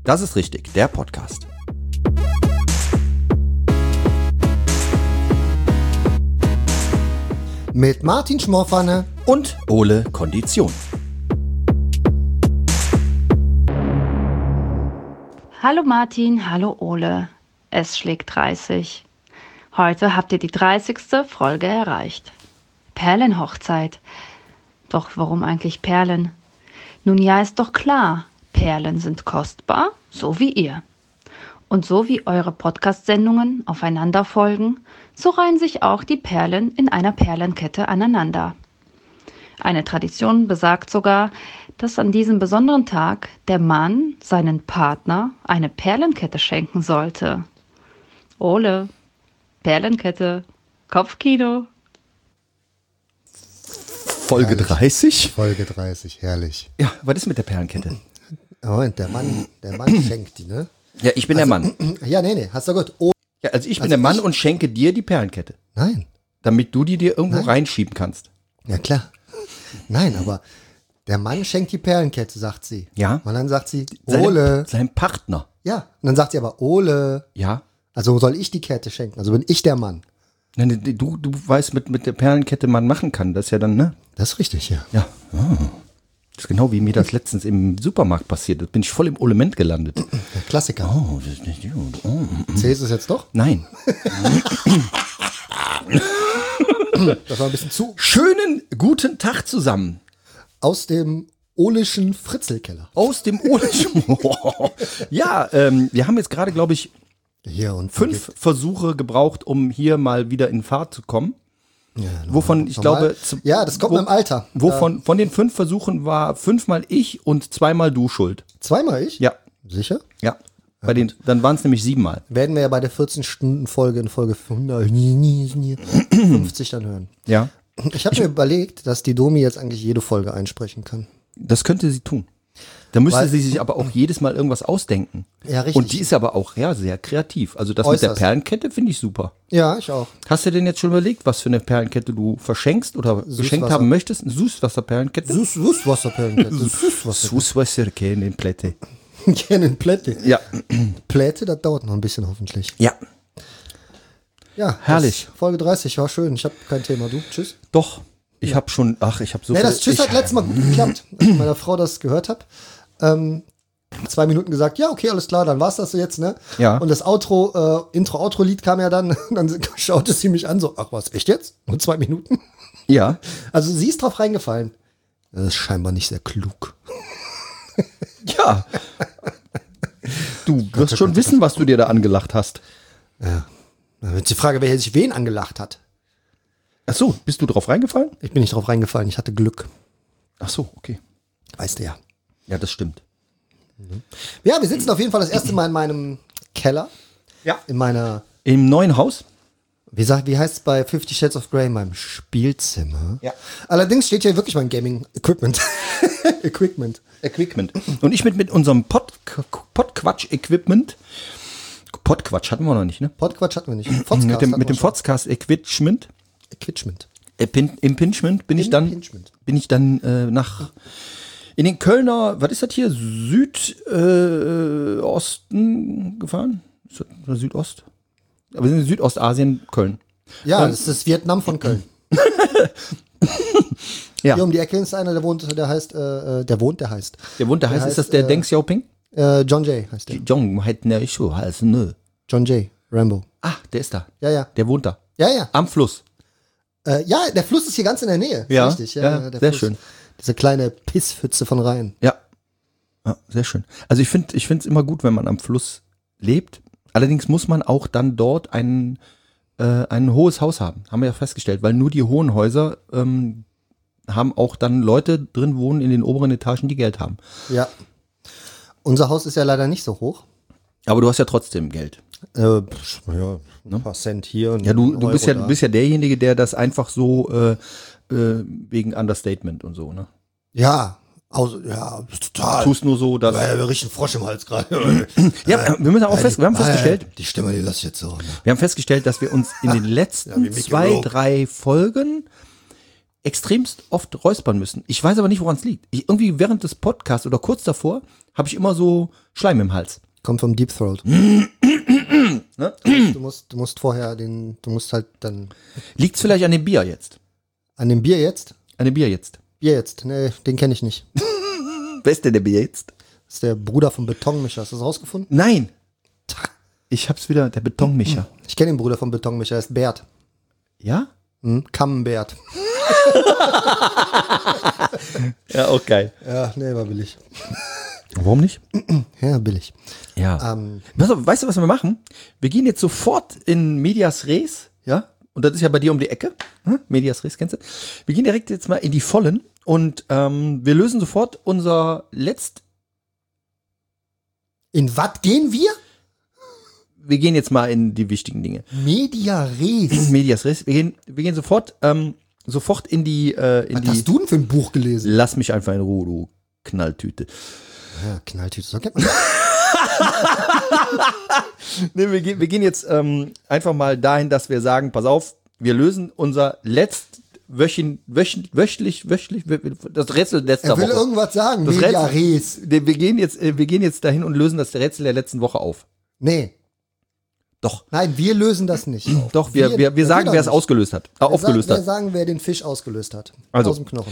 Das ist richtig, der Podcast. Mit Martin Schmorpfanne Und Ole Kondition. Hallo Martin, hallo Ole. Es schlägt 30. Heute habt ihr die 30. Folge erreicht. Perlenhochzeit. Doch warum eigentlich Perlen? Nun ja, ist doch klar. Perlen sind kostbar, so wie ihr. Und so wie eure Podcast-Sendungen aufeinander folgen, so reihen sich auch die Perlen in einer Perlenkette aneinander. Eine Tradition besagt sogar, dass an diesem besonderen Tag der Mann seinen Partner eine Perlenkette schenken sollte. Ole, Perlenkette, Kopfkino. Folge 30? Folge 30, herrlich. Ja, was ist mit der Perlenkette? Moment, der Mann schenkt die, ne? Ja, ich bin der Mann. Ja, nee, hast du gut. Oh, Ja, also ich bin der Mann und schenke dir die Perlenkette. nein, Damit du die dir irgendwo reinschieben kannst. ja klar. Nein, aber der Mann schenkt die Perlenkette, sagt sie. Ja. Und dann sagt sie, Ole. Seinem Partner. Ja, und dann sagt sie aber, Ole. Ja. Also soll ich die Kette schenken? Also bin ich der Mann. Nein, du weißt, mit der Perlenkette man machen kann. Das ist ja dann, ne? Das ist richtig, ja. Ja. Das ist genau wie mir das letztens im Supermarkt passiert. Da bin ich voll im Element gelandet. Der Klassiker. Oh, das ist nicht gut. Oh. Zählst du es jetzt doch? Nein. Das war ein bisschen zu. Schönen guten Tag zusammen. Aus dem Oleschen Fritzelkeller. Aus dem Olischen. Ja, wir haben jetzt gerade, glaube ich, Hier und 5 Versuche gebraucht, um hier mal wieder in Fahrt zu kommen. Ja, Wovon ich normal. glaube, Ja, das kommt mit dem Alter. von den 5 Versuchen war 5-mal ich und 2-mal du schuld. Zweimal ich? Ja, Sicher? ja. Dann waren es nämlich 7-mal. Werden wir ja bei der 14-Stunden-Folge in Folge 50 dann hören. Ja. Ich habe mir überlegt, dass die Domi jetzt eigentlich jede Folge einsprechen kann. Das könnte sie tun. Da müsste Weil- sie sich aber auch jedes Mal irgendwas ausdenken. Ja, richtig. Und die ist aber auch sehr kreativ. Also das mit der Äußerst. Perlenkette finde ich super. Ja, ich auch. Hast du denn jetzt schon überlegt, was für eine Perlenkette du verschenkst oder geschenkt haben möchtest? Eine Süßwasserperlenkette? Süßwasserperlenkette. Süßwasserperlenkette. Gerne Plätte. Ja. Plätte, das dauert noch ein bisschen hoffentlich. Ja, Ja, Herrlich. das- Folge 30 war schön. Ich habe kein Thema. Du? Tschüss. doch. Ich habe schon, ich habe so Nee, viel. das Tschüss hat letztes Mal gut geklappt. Als ich meiner Frau das gehört habe. 2 Minuten gesagt, ja, okay, alles klar, dann war's das jetzt, ne? Ja. Und das Intro-Outro-Lied kam ja dann, dann schaute sie mich an, so, ach was, echt jetzt? Nur 2 Minuten? Ja, Also sie ist drauf reingefallen. Das ist scheinbar nicht sehr klug. ja. Du wirst schon wissen, was du dir da angelacht hast. Dann wird die Frage, wer sich wen angelacht hat. Ach so, bist du drauf reingefallen? Ich bin nicht drauf reingefallen, ich hatte Glück. Ach so, okay. Weißt du ja. Ja, das stimmt. Ja, wir sitzen auf jeden Fall das erste Mal in meinem Keller. Ja. In meiner, Im neuen Haus? wie heißt es bei 50 Shades of Grey, in meinem Spielzimmer. Ja. Allerdings steht hier wirklich mein Gaming-Equipment. Equipment. Und ich mit unserem Podquatsch-Equipment. Podquatsch hatten wir noch nicht, ne? Podquatsch hatten wir nicht. Podcast Mit dem hatten wir schon. Podcast-Equipment. Equipment. Impingement bin ich dann nach in den Kölner, was ist das hier, Südosten gefahren? Ist das Südost? Aber wir sind in Südostasien, Köln. Ja, das ist das Vietnam von Köln. Ja. Hier um die Ecke ist einer, der wohnt, der heißt, Ist das der Deng Xiaoping? John Jay heißt der. Jong hat ne Schuh, heißt nö. John Jay, Rambo. Ah, der ist da. Ja, ja. Der wohnt da. Ja, ja. Am Fluss. Ja, der Fluss ist hier ganz in der Nähe. Ist Ja, richtig. ja, der sehr Fluss. schön. Diese kleine Pisspfütze von Rhein. Ja. Ja, sehr schön. Also ich finde es immer gut, wenn man am Fluss lebt. Allerdings muss man auch dann dort ein hohes Haus haben. Haben wir ja festgestellt, weil nur die hohen Häuser haben auch dann Leute drin wohnen in den oberen Etagen, die Geld haben. Ja. Unser Haus ist ja leider nicht so hoch. Aber du hast ja trotzdem Geld. Ja, ein paar Cent hier. Und Ja, du ein bist Euro ja, da. bist ja derjenige, der das einfach so wegen Understatement und so, ne? Ja, total. Tust nur so, dass. Wir riechen Frosch im Hals gerade. Ja, wir müssen auch wir haben festgestellt, Die Stimme, die lasse ich jetzt so. Ne? dass wir uns in den letzten wie Mickey 2, Rourke. 3 Folgen extremst oft räuspern müssen. Ich weiß aber nicht, woran es liegt. Irgendwie während des Podcasts oder kurz davor habe ich immer so Schleim im Hals. Kommt vom Deep Throat. Ne? Du musst vorher du musst halt dann. Liegt's vielleicht an dem Bier jetzt? An dem Bier jetzt? An dem Bier jetzt. Bier jetzt? Nee, den kenne ich nicht. Wer ist denn der Bier jetzt? Das ist der Bruder vom Betonmischer. Hast du das rausgefunden? Nein. Ich hab's wieder, der Betonmischer. Ich kenne den Bruder vom Betonmischer, er ist Bert. Ja? Camembert. Ja, auch geil. Ja, nee, war billig. Warum nicht? Ja, billig. Ja. Weißt du, was wir machen? Wir gehen jetzt sofort in Medias Res, ja? Und das ist ja bei dir um die Ecke. Medias Res, kennst du? Wir gehen direkt jetzt mal in die Vollen und wir lösen sofort unser In was gehen wir? Wir gehen jetzt mal in die wichtigen Dinge. Media Res. Medias Res. Wir gehen sofort in die. Was hast du denn für ein Buch gelesen? Lass mich einfach in Ruhe, du Knalltüte. Ja, Knalltüte, so kennt man. Nee, wir gehen jetzt einfach mal dahin, dass wir sagen, pass auf, wir lösen unser wöchentlich, das Rätsel letzter Er will Woche. irgendwas sagen. Das Media Rätsel- Res. Wir gehen jetzt dahin und lösen das Rätsel der letzten Woche auf. Nee. Doch. Nein, wir lösen das nicht auf. Doch, wir sagen, wer es aufgelöst hat. Wir sagen, wer den Fisch ausgelöst hat. Also. Aus dem Knochen.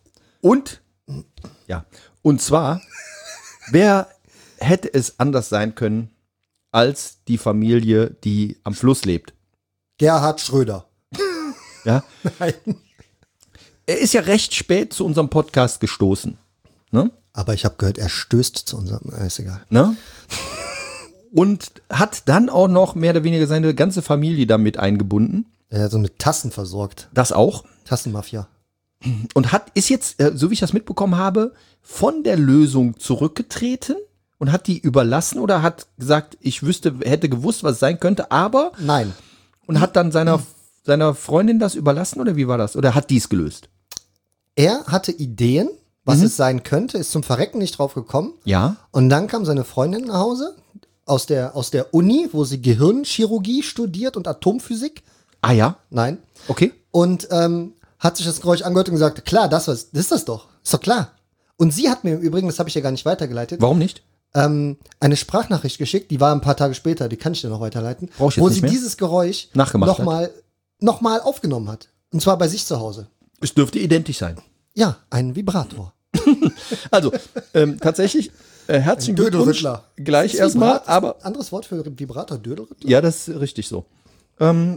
Und zwar, wer hätte es anders sein können als die Familie, die am Fluss lebt? Gerhard Schröder. Ja. Nein. Er ist ja recht spät zu unserem Podcast gestoßen. Ne? Aber ich habe gehört, er stößt zu unserem. Ist egal. Ne? Und hat dann auch noch mehr oder weniger seine ganze Familie damit eingebunden. Er hat so mit Tassen versorgt. Das auch. Tassenmafia. Und ist jetzt, so wie ich das mitbekommen habe, von der Lösung zurückgetreten und hat die überlassen oder hat gesagt, hätte gewusst, was es sein könnte, aber. Nein. Und hat dann seiner Freundin das überlassen oder wie war das? Oder hat die es gelöst? Er hatte Ideen, was es sein könnte, ist zum Verrecken nicht drauf gekommen. Ja. Und dann kam seine Freundin nach Hause aus der Uni, wo sie Gehirnchirurgie studiert und Atomphysik. Ah ja. Nein. Okay. Und hat sich das Geräusch angehört und gesagt, klar, das ist das doch. Ist doch klar. Und sie hat mir im Übrigen, das habe ich ja gar nicht weitergeleitet, Warum nicht? eine Sprachnachricht geschickt, die war ein paar Tage später, die kann ich dir noch weiterleiten, Brauch ich jetzt wo nicht sie mehr. dieses Geräusch Nachgemacht nochmal aufgenommen hat. Und zwar bei sich zu Hause. Es dürfte identisch sein. Ja, ein Vibrator. Also, tatsächlich, herzlichen Glückwunsch. Dödelrittler. Gleich Ist erstmal, Vibrat- aber. Anderes Wort für Vibrator, Dödelrittler? Ja, das ist richtig so. Wir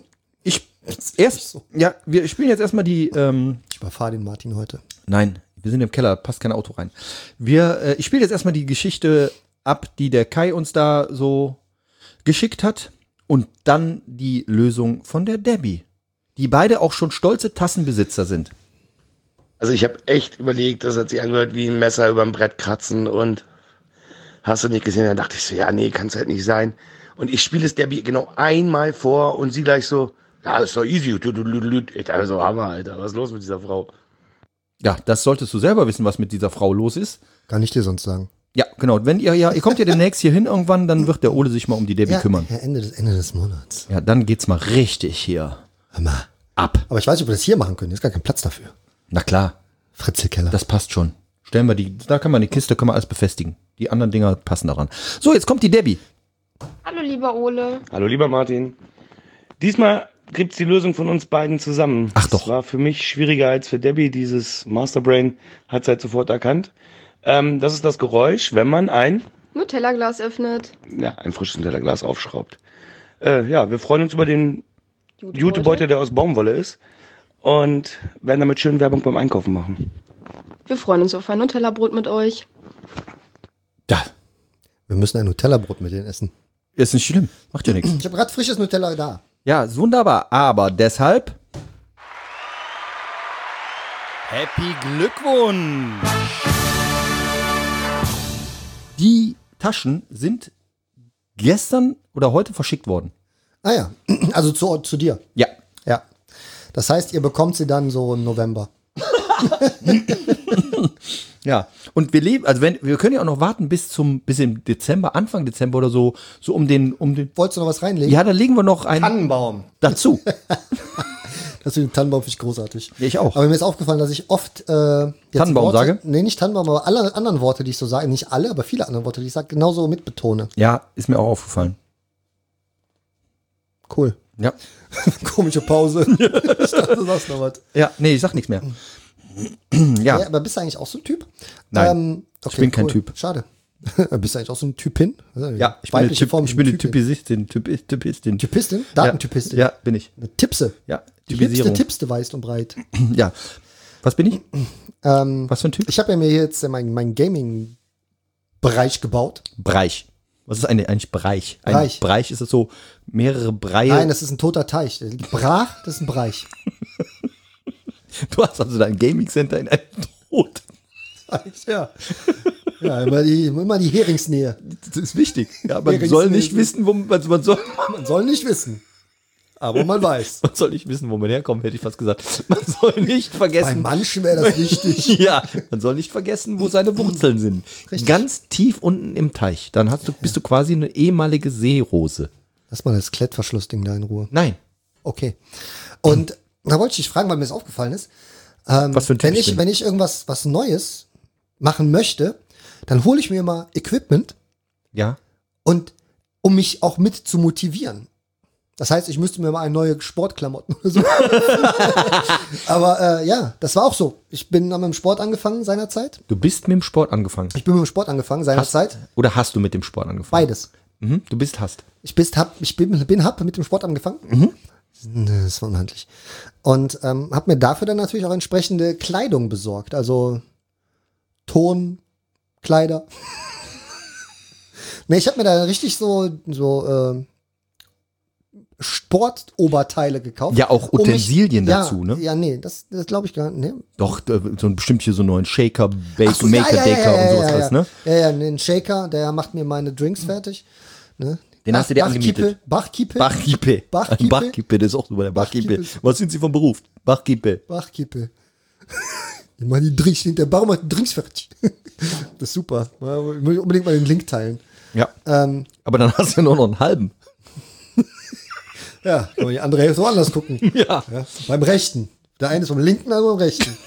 spielen jetzt erstmal die. Ich überfahre den Martin heute. Nein, wir sind im Keller, passt kein Auto rein. Ich spiele jetzt erstmal die Geschichte ab, die der Kai uns da so geschickt hat. Und dann die Lösung von der Debbie. Die beide auch schon stolze Tassenbesitzer sind. Also ich habe echt überlegt, das hat sich angehört wie ein Messer über dem Brett kratzen und hast du nicht gesehen, dann dachte ich so, ja nee, kann es halt nicht sein. Und ich spiele es Debbie genau einmal vor und sie gleich so, ja, das ist doch easy. Ich dachte so, Hammer, Alter, was ist los mit dieser Frau? Ja, das solltest du selber wissen, was mit dieser Frau los ist. Kann ich dir sonst sagen. Ja, genau. Wenn ihr kommt ja demnächst hier hin irgendwann, dann wird der Ole sich mal um die Debbie kümmern. Ja, Ende des Monats. Ja, dann geht's mal richtig hier Hör mal. ab. Aber ich weiß nicht, ob wir das hier machen können. Hier ist gar kein Platz dafür. Na klar, Fritzelkeller. das passt schon. Stellen wir da kann man die Kiste, können wir alles befestigen. Die anderen Dinger passen daran. So, jetzt kommt die Debbie. Hallo lieber Ole. Hallo lieber Martin. Diesmal gibt's die Lösung von uns beiden zusammen. Ach doch. Das war für mich schwieriger als für Debbie. Dieses Masterbrain hat es halt sofort erkannt. Das ist das Geräusch, wenn man ein Nutella-Glas öffnet. frisches Nutella-Glas aufschraubt. Wir freuen uns über den Jutebeutel, der aus Baumwolle ist. Und werden damit schön Werbung beim Einkaufen machen. Wir freuen uns auf ein Nutella-Brot mit euch. Ja, Wir müssen ein Nutella-Brot mit denen essen. ist nicht schlimm. Macht ja nichts. Ich habe gerade frisches Nutella da. Ja, ist wunderbar. Aber deshalb. Happy Glückwunsch! Die Taschen sind gestern oder heute verschickt worden. Ah ja, also zu dir. Ja. Ja. Das heißt, ihr bekommt sie dann so im November. Ja. Und wir können ja auch noch warten bis im Dezember, Anfang Dezember oder so um den. Wolltest du noch was reinlegen? Ja, da legen wir noch einen Tannenbaum. dazu. Also den Tannenbaum finde ich großartig. Ja, ich auch. Aber mir ist aufgefallen, dass ich oft jetzt Tannenbaum Worte, sage? Nee, nicht Tannenbaum, aber alle anderen Worte, die ich so sage, nicht alle, aber viele andere Worte, die ich sage, genauso mitbetone. Ja, ist mir auch aufgefallen. Cool. Ja. Komische Pause. Ich dachte, du sagst noch was. Ja, nee, ich sag nichts mehr. Ja, Ja, aber bist du eigentlich auch so ein Typ? Nein, okay, ich bin kein Typ. Schade. Bist du eigentlich auch so ein Typin? ja, ich bin eine, Weibliche Form ich bin eine Typin. Typistin. Typistin? Datentypistin. Ja, bin ich. Eine Tipse. Ja, Die hipste, Typisierung. tippste weiß und breit. Ja. Was bin ich? Was für ein Typ? Ich habe ja mir jetzt meinen Gaming-Bereich gebaut. Bereich. Was ist eigentlich Bereich? Ein Bereich. Bereich ist es so mehrere Breie. Nein, das ist ein toter Teich. Brach, das ist ein Bereich. Du hast also dein Gaming Center in einem Tod. Ja. Ja, immer die Heringsnähe. Das ist wichtig. Ja, man Heringsnähe soll nicht ist- wissen, wo man soll. Man soll nicht wissen. Aber man weiß. Man soll nicht wissen, wo man herkommt, hätte ich fast gesagt. Man soll nicht Bei vergessen. manchen wäre das wichtig. Ja, man soll nicht vergessen, wo seine Wurzeln sind. Richtig. Ganz tief unten im Teich. Dann bist du quasi eine ehemalige Seerose. Lass mal das Klettverschlussding da in Ruhe. Nein. Okay. Und da wollte ich dich fragen, weil mir das aufgefallen ist. Was für ein Typ ich bin. Wenn ich was Neues machen möchte, dann hole ich mir immer Equipment Ja. und um mich auch mit zu motivieren. Das heißt, ich müsste mir mal eine neue Sportklamotten oder so. Aber ja, das war auch so. Ich bin mit dem Sport angefangen seinerzeit. Du bist mit dem Sport angefangen. Ich bin mit dem Sport angefangen seinerzeit. Oder hast du mit dem Sport angefangen? Beides. Mhm. Du hast. Hab mit dem Sport angefangen. Das war unhandlich. Und habe mir dafür dann natürlich auch entsprechende Kleidung besorgt. Also Ton, Kleider. Nee, ich habe mir da richtig so Sportoberteile gekauft. Ja, auch Utensilien dazu, ne? Ja, nee, das glaube ich gar nicht. Nee. Doch, so ein bestimmt hier so einen neuen Shaker, Ach so, Maker, Daker und sowas alles, ne? Ja, einen Shaker, der macht mir meine Drinks fertig. Ne? Den hast du dir angemietet. Bachkippe. Bachkippe. Bachkippe. Bachkippe, das ist auch super, der Bachkippe. Bachkippe. Was sind Sie vom Beruf? Bachkippe. Bachkippe. Ich meine, die Drinks, der Bar macht Drinks fertig. Das ist super. Ich will unbedingt mal den Link teilen. Ja. Aber dann hast du ja nur noch einen halben. Ja, kann man die andere Hälfte woanders gucken. Ja. Ja, beim Rechten. Der eine ist vom linken, der andere beim rechten.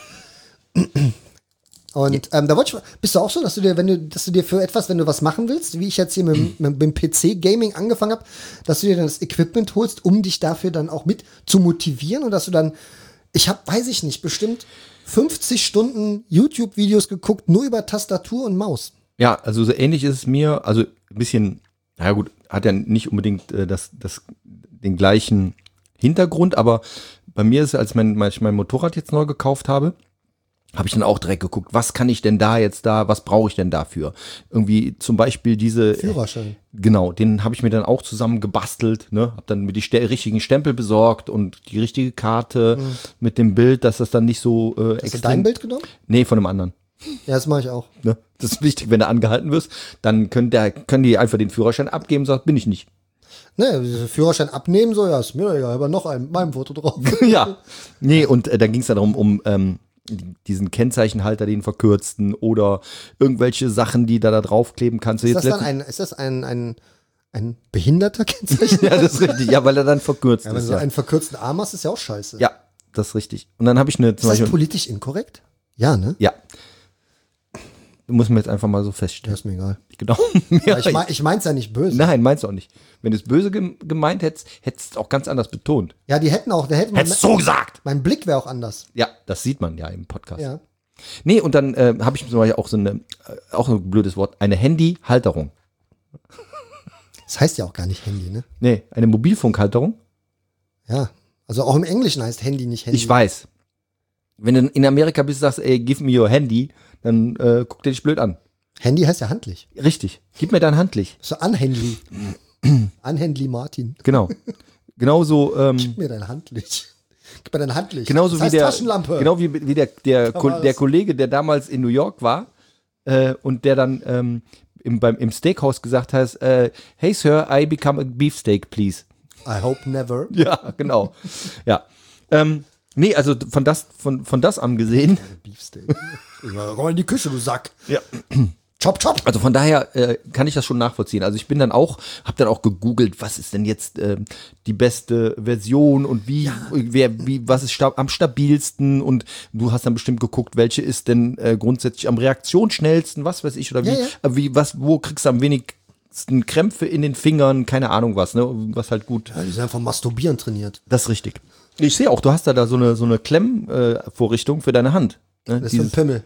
Und da wollte ich, bist du auch so, dass du dir für etwas, wenn du was machen willst, wie ich jetzt hier mit dem PC-Gaming angefangen habe, dass du dir dann das Equipment holst, um dich dafür dann auch mit zu motivieren und dass du dann, weiß ich nicht, bestimmt 50 Stunden YouTube-Videos geguckt, nur über Tastatur und Maus. Ja, also so ähnlich ist es mir, also ein bisschen, naja gut, hat ja nicht unbedingt den gleichen Hintergrund, aber bei mir ist es, als ich mein Motorrad jetzt neu gekauft habe ich dann auch direkt geguckt, was kann ich denn was brauche ich denn dafür? Irgendwie zum Beispiel diese Führerschein. Genau, den habe ich mir dann auch zusammen gebastelt, ne? Hab dann mir die richtigen Stempel besorgt und die richtige Karte mit dem Bild, dass das dann nicht so Hast du dein Bild genommen? Nee, von einem anderen. Ja, das mache ich auch. Ne? Das ist wichtig, wenn du angehalten wirst, dann können die einfach den Führerschein abgeben und sagen, bin ich nicht. Ne, Führerschein abnehmen, so, ja, ist mir egal, aber noch einen mit meinem Foto drauf. Ja. Nee, und dann ging es darum, um diesen Kennzeichenhalter, den verkürzten oder irgendwelche Sachen, die da draufkleben kannst. Ist das ein behinderter Kennzeichen? Ja, das ist richtig. Ja, weil er dann verkürzt Ja, wenn du ist. so Ja. einen verkürzten Arm hast, ist ja auch scheiße. Ja, das ist richtig. Und dann habe ich zum Ist das Beispiel. politisch inkorrekt? Ja, ne? Ja. Muss man jetzt einfach mal so Ja, feststellen. ist mir egal. Genau. Ja, ich mein's ja nicht böse. Nein, meinst du auch nicht. Wenn du es böse gemeint hättest du es auch ganz anders betont. Ja, da hätten Hättest du so gesagt. mein Blick wäre auch anders. Ja, das sieht man ja im Podcast. Ja. Nee, und dann habe ich zum Beispiel auch auch ein blödes Wort, eine Handyhalterung. Das heißt ja auch gar nicht Handy, ne? Nee, eine Mobilfunkhalterung. Ja. Also auch im Englischen heißt Handy nicht Handy. Ich weiß. Wenn du in Amerika bist, sagst, ey, give me your Handy, dann guckt der dich blöd an. Handy heißt ja handlich. Richtig. Gib mir dein Handlich. So unhandly. Unhandly Martin. Genau. Genauso, Gib mir dein Handlich. Gib mir dein Handlich. genauso das wie heißt der, Taschenlampe. genau wie der Kollege, der damals in New York war, und der dann im Steakhouse gesagt hat, hey Sir, I become a beefsteak, please. I hope never. Ja, genau. Ja. Nee, also von das angesehen. Beefsteak. Komm in die Küche, du Sack. Ja. Chop, chop. Also von daher kann ich das schon nachvollziehen. Also ich bin dann auch, habe dann auch gegoogelt, was ist denn jetzt die beste Version und was ist am stabilsten, und du hast dann bestimmt geguckt, welche ist denn grundsätzlich am reaktionsschnellsten, was weiß ich, oder wo kriegst du am wenigsten Krämpfe in den Fingern, keine Ahnung was, ne, was halt gut. Ja, die sind einfach Masturbieren trainiert. Das ist richtig. Ich sehe auch, du hast da so eine Klemmvorrichtung für deine Hand. Ne? Das ist ein Pimmel.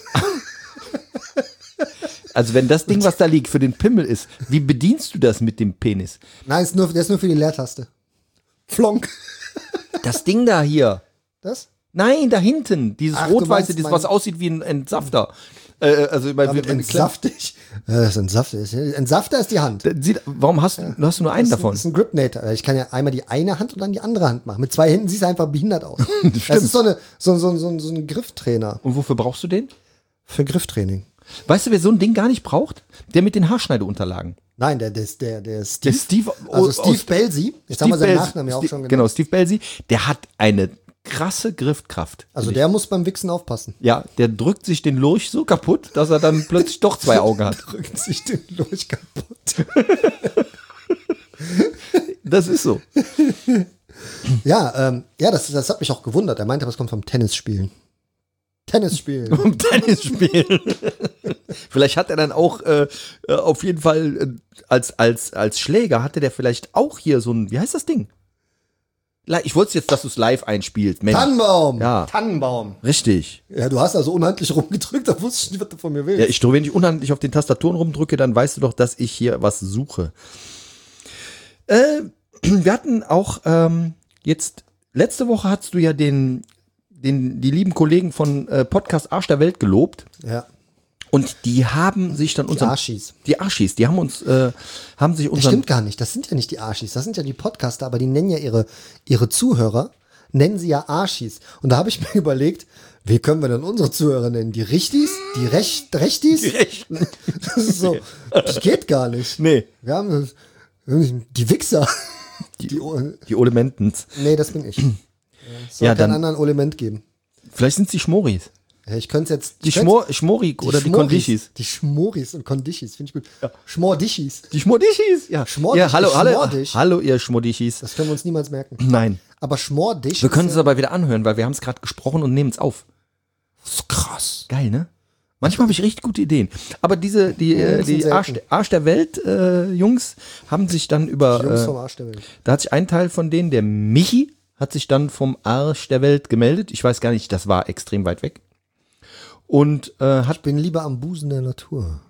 Also wenn das Ding, was da liegt, für den Pimmel ist, wie bedienst du das mit dem Penis? Nein, der ist nur für die Leertaste. Flonk. Das Ding da hier. Das? Nein, da hinten. Dieses Ach, du rot-weiße, meinst was aussieht wie ein Entsafter. Also Entsaftig. Das ist entsaftig. Entsafter ist die Hand. Warum hast du nur einen davon? Das ist ein Gripnator. Ich kann ja einmal die eine Hand und dann die andere Hand machen. Mit 2 Händen siehst du einfach behindert aus. Das ist so ein Grifftrainer. Und wofür brauchst du den? Für Grifftraining. Weißt du, wer so ein Ding gar nicht braucht? Der mit den Haarschneideunterlagen. Nein, der Steve. Der Steve, Steve Belsey. Jetzt haben wir seinen Nachnamen ja auch schon genannt. Genau, Steve Belsey. Der hat eine krasse Griffkraft. Also der muss beim Wichsen aufpassen. Ja, der drückt sich den Lurch so kaputt, dass er dann plötzlich doch 2 Augen hat. Drückt sich den Lurch kaputt. Das ist so. Ja, das hat mich auch gewundert. Er meinte, das kommt vom Tennisspielen. Um Tennisspielen. Vielleicht hat er dann auch auf jeden Fall als Schläger hatte der vielleicht auch hier so ein, wie heißt das Ding? Ich wollte jetzt, dass du es live einspielst. Mensch. Tannenbaum. Ja. Tannenbaum. Richtig. Ja, du hast also unhandlich rumgedrückt, da wusste ich nicht, was du von mir willst. Ja, wenn ich unhandlich auf den Tastaturen rumdrücke, dann weißt du doch, dass ich hier was suche. Wir hatten auch jetzt, letzte Woche hast du ja die lieben Kollegen von Podcast Arsch der Welt gelobt. Ja. Und die haben sich dann Die Arschis. Die Arschis, die haben sich Das stimmt gar nicht, das sind ja nicht die Arschis, das sind ja die Podcaster, aber die nennen ja ihre Zuhörer, nennen sie ja Arschis. Und da habe ich mir überlegt, wie können wir denn unsere Zuhörer nennen? Die Richtis? Die Rechtis? Die Rechten. Das ist so, das geht gar nicht. Nee. Wir haben die Wichser. Die Ole Mentens. Nee, das bin ich. Es soll Ja, keinen dann- anderen Ole Ment geben. Vielleicht sind es die Schmoris. Ja, ich könnte jetzt. Die Schmorik oder die Schmoris. Kondichis. Die Schmoris und Kondichis, finde ich gut. Ja. Schmordichis. Die Schmodichis, ja. Schmordichis, Ja, hallo, Schmordich. hallo, ihr Schmodichis. Das können wir uns niemals merken. Nein. Aber Schmordisch. Wir können ist es aber wieder anhören, weil wir haben es gerade gesprochen und nehmen es auf. so krass. Geil, ne? Manchmal habe ich richtig gute Ideen. Aber die selten. Arsch der Welt Jungs haben sich dann Die Jungs über, vom Arsch der Welt. da hat sich ein Teil von denen, der Michi, hat sich dann vom Arsch der Welt gemeldet. Ich weiß gar nicht, das war extrem weit weg. Und Ich bin lieber am Busen der Natur.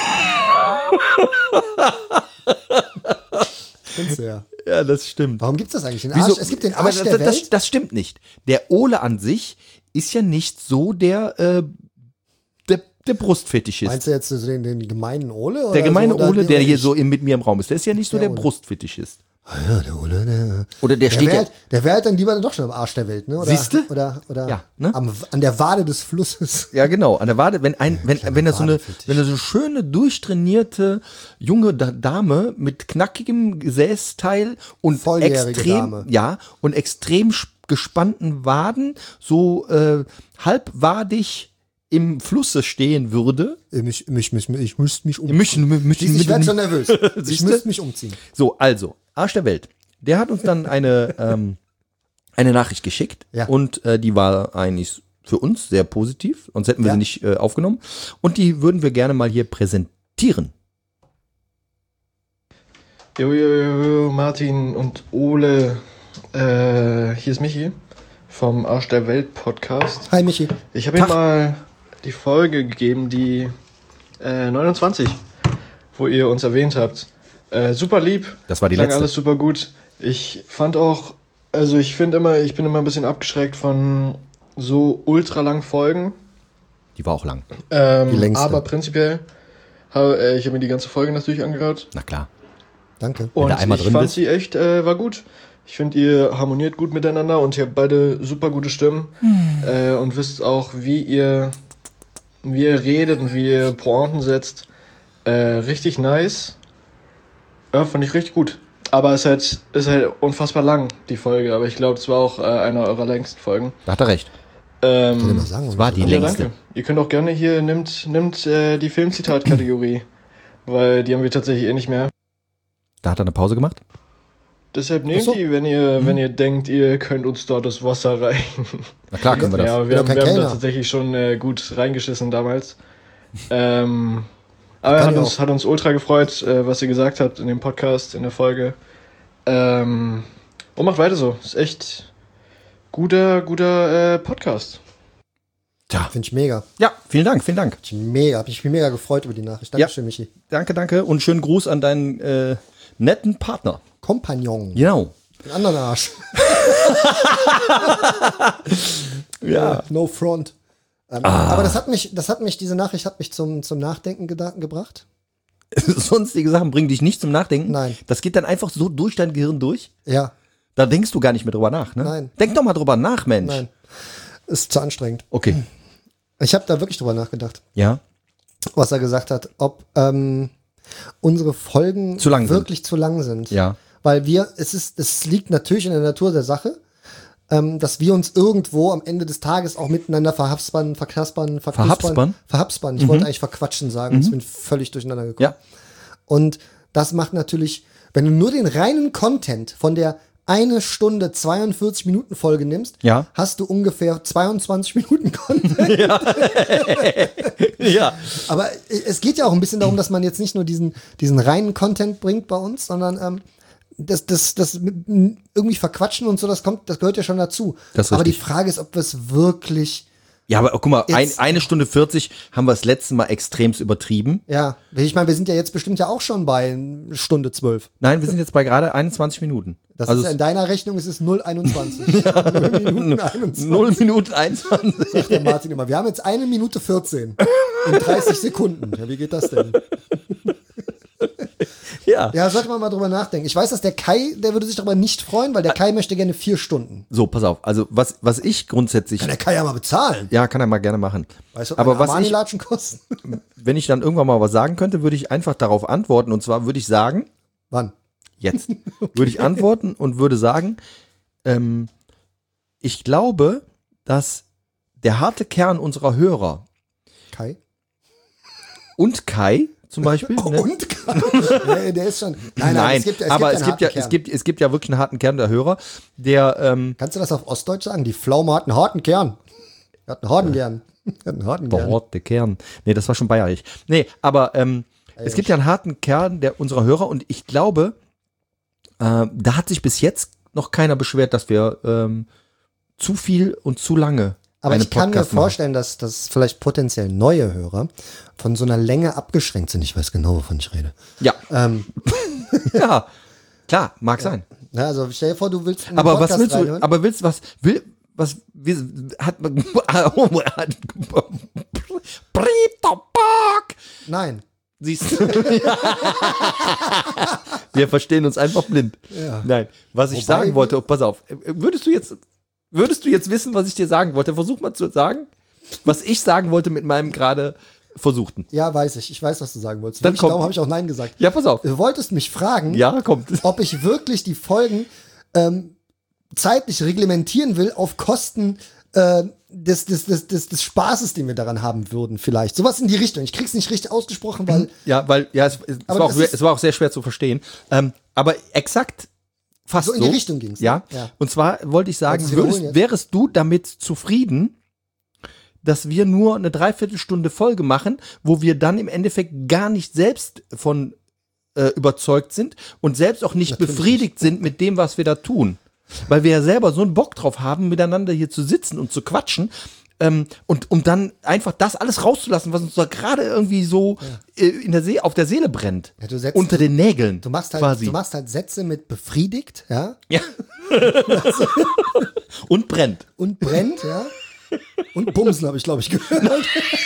Findest du ja. ja, das stimmt. Warum gibt's das eigentlich? Den Arsch, es gibt den Arsch der Welt. Das stimmt nicht. Der Ole an sich ist ja nicht so der Brustfetischist. Meinst du jetzt den gemeinen Ole? Oder Der gemeine so, Ole, der hier ich? so mit mir im Raum ist, der ist ja nicht so Der der Ole. Brustfetischist. Ah ja, der Ole, der. Oder der steht ja. Der wäre halt dann lieber doch schon am Arsch der Welt, ne? Oder, Siehste? Oder Ja, ne? an der Wade des Flusses. Ja, genau, an der Wade, wenn er so eine schöne, durchtrainierte junge Dame mit knackigem Gesäßteil und Volljährige Dame. extrem gespannten Waden, so halbwadig im Flusse stehen würde. Ich müsste mich umziehen. Ich Ich werde schon nervös. Ich Siehste? müsste mich umziehen. So, also, Arsch der Welt. Der hat uns dann eine Nachricht geschickt Ja. und die war eigentlich für uns sehr positiv, sonst hätten wir Ja. sie nicht aufgenommen. Und die würden wir gerne mal hier präsentieren. Jo, Martin und Ole. Hier ist Michi vom Arsch der Welt Podcast. Hi Michi. Ich habe ihm mal die Folge gegeben, die 29, wo ihr uns erwähnt habt. Super lieb. Das war die Klang letzte. alles super gut. Ich fand auch, also ich bin immer ein bisschen abgeschreckt von so ultra langen Folgen. Die war auch lang. Die längste. Aber prinzipiell, ich habe mir die ganze Folge natürlich angehört. Na klar. Danke. Und du einmal ich drin fand bist. sie echt, war gut. Ich finde, ihr harmoniert gut miteinander und ihr habt beide super gute Stimmen. Und wisst auch, wie ihr redet und wie ihr Pointen setzt. Richtig nice. Ja, fand ich richtig gut. Aber es ist halt unfassbar lang, die Folge. Aber ich glaube, es war auch einer eurer längsten Folgen. Da hat er recht. Kann ich mal sagen, Das war die Ja, längste. danke. Ihr könnt auch gerne hier, nimmt die Filmzitat-Kategorie, weil die haben wir tatsächlich eh nicht mehr. Da hat er eine Pause gemacht. Deshalb nehmt so. die, wenn ihr denkt, ihr könnt uns da das Wasser reichen. Na klar können wir das. Ja, bin wir doch haben kein da Kellner. tatsächlich schon gut reingeschissen damals. Aber Kann ich hat uns ultra gefreut, was ihr gesagt habt in dem Podcast, in der Folge. Und macht weiter so. Ist echt guter Podcast. Tja. Finde ich mega. Ja, vielen Dank, vielen Dank. Hab ich mich mega gefreut über die Nachricht. Dankeschön, Michi. Danke, danke und schönen Gruß an deinen netten Partner. Kompagnon. Genau. Den anderen Arsch. Ja. No front. Aber diese Nachricht hat mich zum Nachdenken gebracht. Sonstige Sachen bringen dich nicht zum Nachdenken. Nein. Das geht dann einfach so durch dein Gehirn durch. Ja, Da denkst du gar nicht mehr drüber nach, ne? Nein. Denk doch mal drüber nach, Mensch. nein. Ist zu anstrengend. Okay. Ich habe da wirklich drüber nachgedacht, Ja. was er gesagt hat, ob unsere Folgen Zu lang sind. wirklich zu lang sind. Ja. Weil es liegt natürlich in der Natur der Sache, dass wir uns irgendwo am Ende des Tages auch miteinander verhapspern. Verhapspern? Ich wollte eigentlich verquatschen sagen, ich bin völlig durcheinander gekommen. Ja. Und das macht natürlich, wenn du nur den reinen Content von der 1 Stunde 42 Minuten Folge nimmst, Ja. hast du ungefähr 22 Minuten Content. Ja. Aber es geht ja auch ein bisschen darum, dass man jetzt nicht nur diesen reinen Content bringt bei uns, sondern das irgendwie verquatschen und so, das gehört ja schon dazu. Das ist aber die richtig. Frage ist, ob wir es wirklich, Ja, aber guck mal, Jetzt- 1 Stunde 40 haben wir das letzte Mal extremst übertrieben. ja, ich meine, wir sind ja jetzt bestimmt ja auch schon bei Stunde 12. Nein, wir sind jetzt bei gerade 21 Minuten. Das also ist ja in deiner Rechnung ist es 0,21. 0 Minuten 21. 0 Minuten 21. Sagt der Martin immer. Wir haben jetzt 1 Minute 14 in 30 Sekunden. Ja, wie geht das denn? Ja. Ja, sollte man mal drüber nachdenken. Ich weiß, dass der Kai, der würde sich darüber nicht freuen, weil der Kai möchte gerne 4 Stunden. So, pass auf. Also, was ich grundsätzlich. Kann der Kai ja mal bezahlen. Ja, kann er mal gerne machen. Weißt du, Aber was ich, Armani-Latschen kosten? wenn ich dann irgendwann mal was sagen könnte, würde ich einfach darauf antworten. Und zwar würde ich sagen, Wann? jetzt, würde ich antworten und würde sagen, ich glaube, dass der harte Kern unserer Hörer Kai? und Kai zum Beispiel, ne? Und Kai? Nee, der ist schon. Nein, Nein, aber es gibt ja, einen harten Kern. es gibt ja wirklich einen harten Kern der Hörer, der, Kannst du das auf Ostdeutsch sagen? Die Pflaume hat einen harten Kern. Er hat einen harten Kern. Hat einen harten Kern. der Kern. Nee, das war schon bayerisch. Nee, aber es gibt ja einen harten Kern unserer Hörer und ich glaube, da hat sich bis jetzt noch keiner beschwert, dass wir zu viel und zu lange Aber einen ich kann mir Podcast machen. vorstellen, dass vielleicht potenziell neue Hörer von so einer Länge abgeschränkt sind. Ich weiß genau, wovon ich rede. Ja, ja, klar, mag sein. Ja, also stell dir vor, du willst einen Aber was Podcast willst du, reinhören. aber willst was, hat man, Nein. Siehst du? Wir verstehen uns einfach blind. Ja. Nein, was ich Wobei sagen wollte, pass auf, würdest du jetzt wissen, was ich dir sagen wollte? Versuch mal zu sagen, was ich sagen wollte mit meinem gerade Versuchten. Ja, weiß ich. Ich weiß, was du sagen wolltest. Dann Wirklich, kommt- darum habe ich auch Nein gesagt. Ja, pass auf. Du wolltest mich fragen, Ja, kommt. ob ich wirklich die Folgen zeitlich reglementieren will auf Kosten des Spaßes, den wir daran haben würden, vielleicht. Sowas in die Richtung. Ich krieg's nicht richtig ausgesprochen, weil Ja, weil, ja, es Aber war auch, das ist- es war auch sehr schwer zu verstehen. Aber exakt fast so so. in die Richtung ging's. Ja. Ja. Und zwar wollte ich sagen, Wolltest du wiederholen jetzt? wärest du damit zufrieden, dass wir nur eine Dreiviertelstunde Folge machen, wo wir dann im Endeffekt gar nicht selbst von überzeugt sind und selbst auch nicht Natürlich befriedigt sind mit dem, was wir da tun. Weil wir ja selber so einen Bock drauf haben, miteinander hier zu sitzen und zu quatschen. Und um dann einfach das alles rauszulassen, was uns da gerade irgendwie so auf der Seele brennt. Ja, du setzt- unter den Nägeln. Du machst quasi. halt Sätze mit befriedigt, ja, Ja. Und brennt. und brennt, ja. Und Bumsen habe ich, glaube ich, gehört.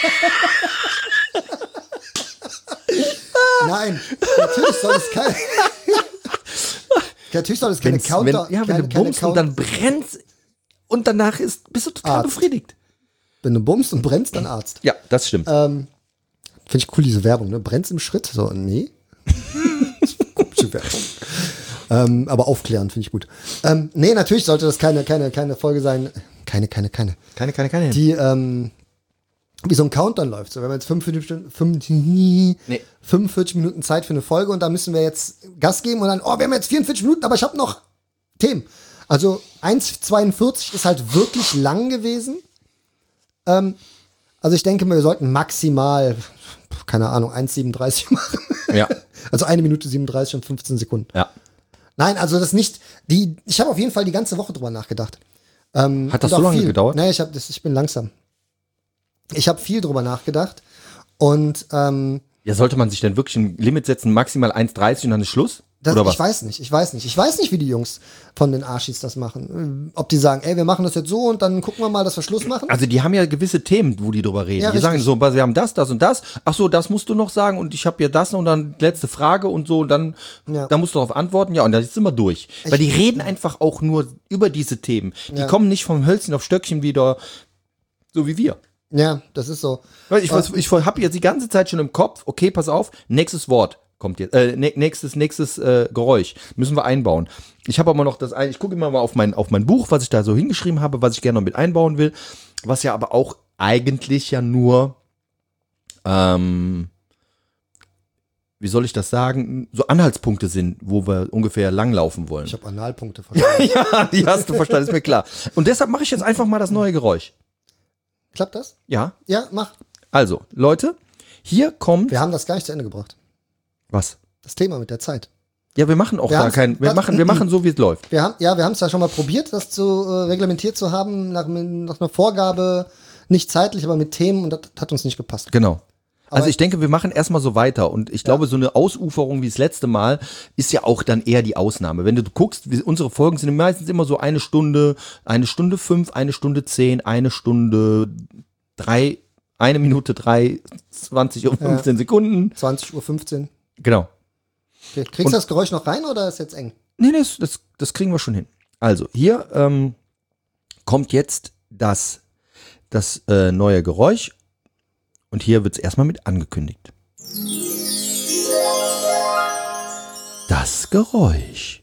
Nein, natürlich soll es keine. Natürlich soll es keine Counter. wenn du keine bummst und dann brennst und danach bist du total Arzt. befriedigt. Wenn du bummst und brennst, dann Arzt. Ja, das stimmt. Finde ich cool, diese Werbung, ne? Brennst im Schritt? So, nee. Komische Werbung. Aber aufklären finde ich gut. Nee, natürlich sollte das keine Folge sein. Keine. Keine. Die, wie so ein Countdown läuft. So, wir haben jetzt 45 Minuten Zeit für eine Folge und da müssen wir jetzt Gas geben und dann, wir haben jetzt 44 Minuten, aber ich habe noch Themen. Also 1,42 ist halt wirklich lang gewesen. Also ich denke mal, wir sollten maximal, keine Ahnung, 1,37 machen. Ja. Also 1 Minute 37 und 15 Sekunden. Ja. Nein, also das nicht, ich habe auf jeden Fall die ganze Woche drüber nachgedacht. Hat das so lange gedauert? Nee, ich bin langsam. Ich habe viel drüber nachgedacht und Ja, sollte man sich denn wirklich ein Limit setzen, maximal 1,30 und dann ist Schluss? Oder was? Ich weiß nicht. Ich weiß nicht, wie die Jungs von den Arschis das machen. Ob die sagen, wir machen das jetzt so und dann gucken wir mal, dass wir Schluss machen. Also die haben ja gewisse Themen, wo die drüber reden. Ja, die sagen richtig. so, wir haben das und das. Ach so, das musst du noch sagen und ich habe ja das und dann letzte Frage und so und dann musst du darauf antworten. Ja, und dann sind wir durch. Weil die reden einfach auch nur über diese Themen. Die kommen nicht vom Hölzchen auf Stöckchen wieder, so wie wir. Ja, das ist so. Weil ich habe jetzt die ganze Zeit schon im Kopf, okay, pass auf, nächstes Wort kommt jetzt, nächstes Geräusch müssen wir einbauen. Ich habe aber noch ich gucke immer mal auf mein Buch, was ich da so hingeschrieben habe, was ich gerne noch mit einbauen will, was ja aber auch eigentlich ja nur, wie soll ich das sagen, so Anhaltspunkte sind, wo wir ungefähr langlaufen wollen. Ich habe Analpunkte verstanden. Ja, die hast du verstanden, ist mir klar. Und deshalb mache ich jetzt einfach mal das neue Geräusch. Klappt das? Ja, Ja, mach. also, Leute, hier kommt, Wir haben das gar nicht zu Ende gebracht. was? Das Thema mit der Zeit. Ja, wir machen auch Wir da haben's- wir machen so, wie es läuft. Wir haben es ja schon mal probiert, das zu reglementiert zu haben, nach einer Vorgabe, nicht zeitlich, aber mit Themen und das hat uns nicht gepasst. Genau. Also Aber- ich denke, wir machen erstmal so weiter und ich glaube, so eine Ausuferung wie das letzte Mal ist ja auch dann eher die Ausnahme. Wenn du guckst, unsere Folgen sind meistens immer so 1 Stunde, 1 Stunde 5, 1 Stunde 10, 1 Stunde 3, 1 Minute 3, 20 und 15 Sekunden. 20:15 Uhr. Genau. Okay. Kriegst du das Geräusch noch rein oder ist jetzt eng? Nee, das kriegen wir schon hin. Also hier kommt jetzt das neue Geräusch und hier wird es erstmal mit angekündigt. Das Geräusch.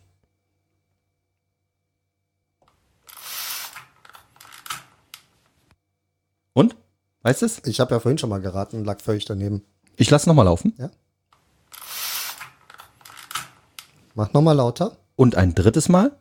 Und? Weißt du es? Ich habe ja vorhin schon mal geraten und lag völlig daneben. Ich lasse nochmal laufen. Mach nochmal lauter. Und ein drittes Mal.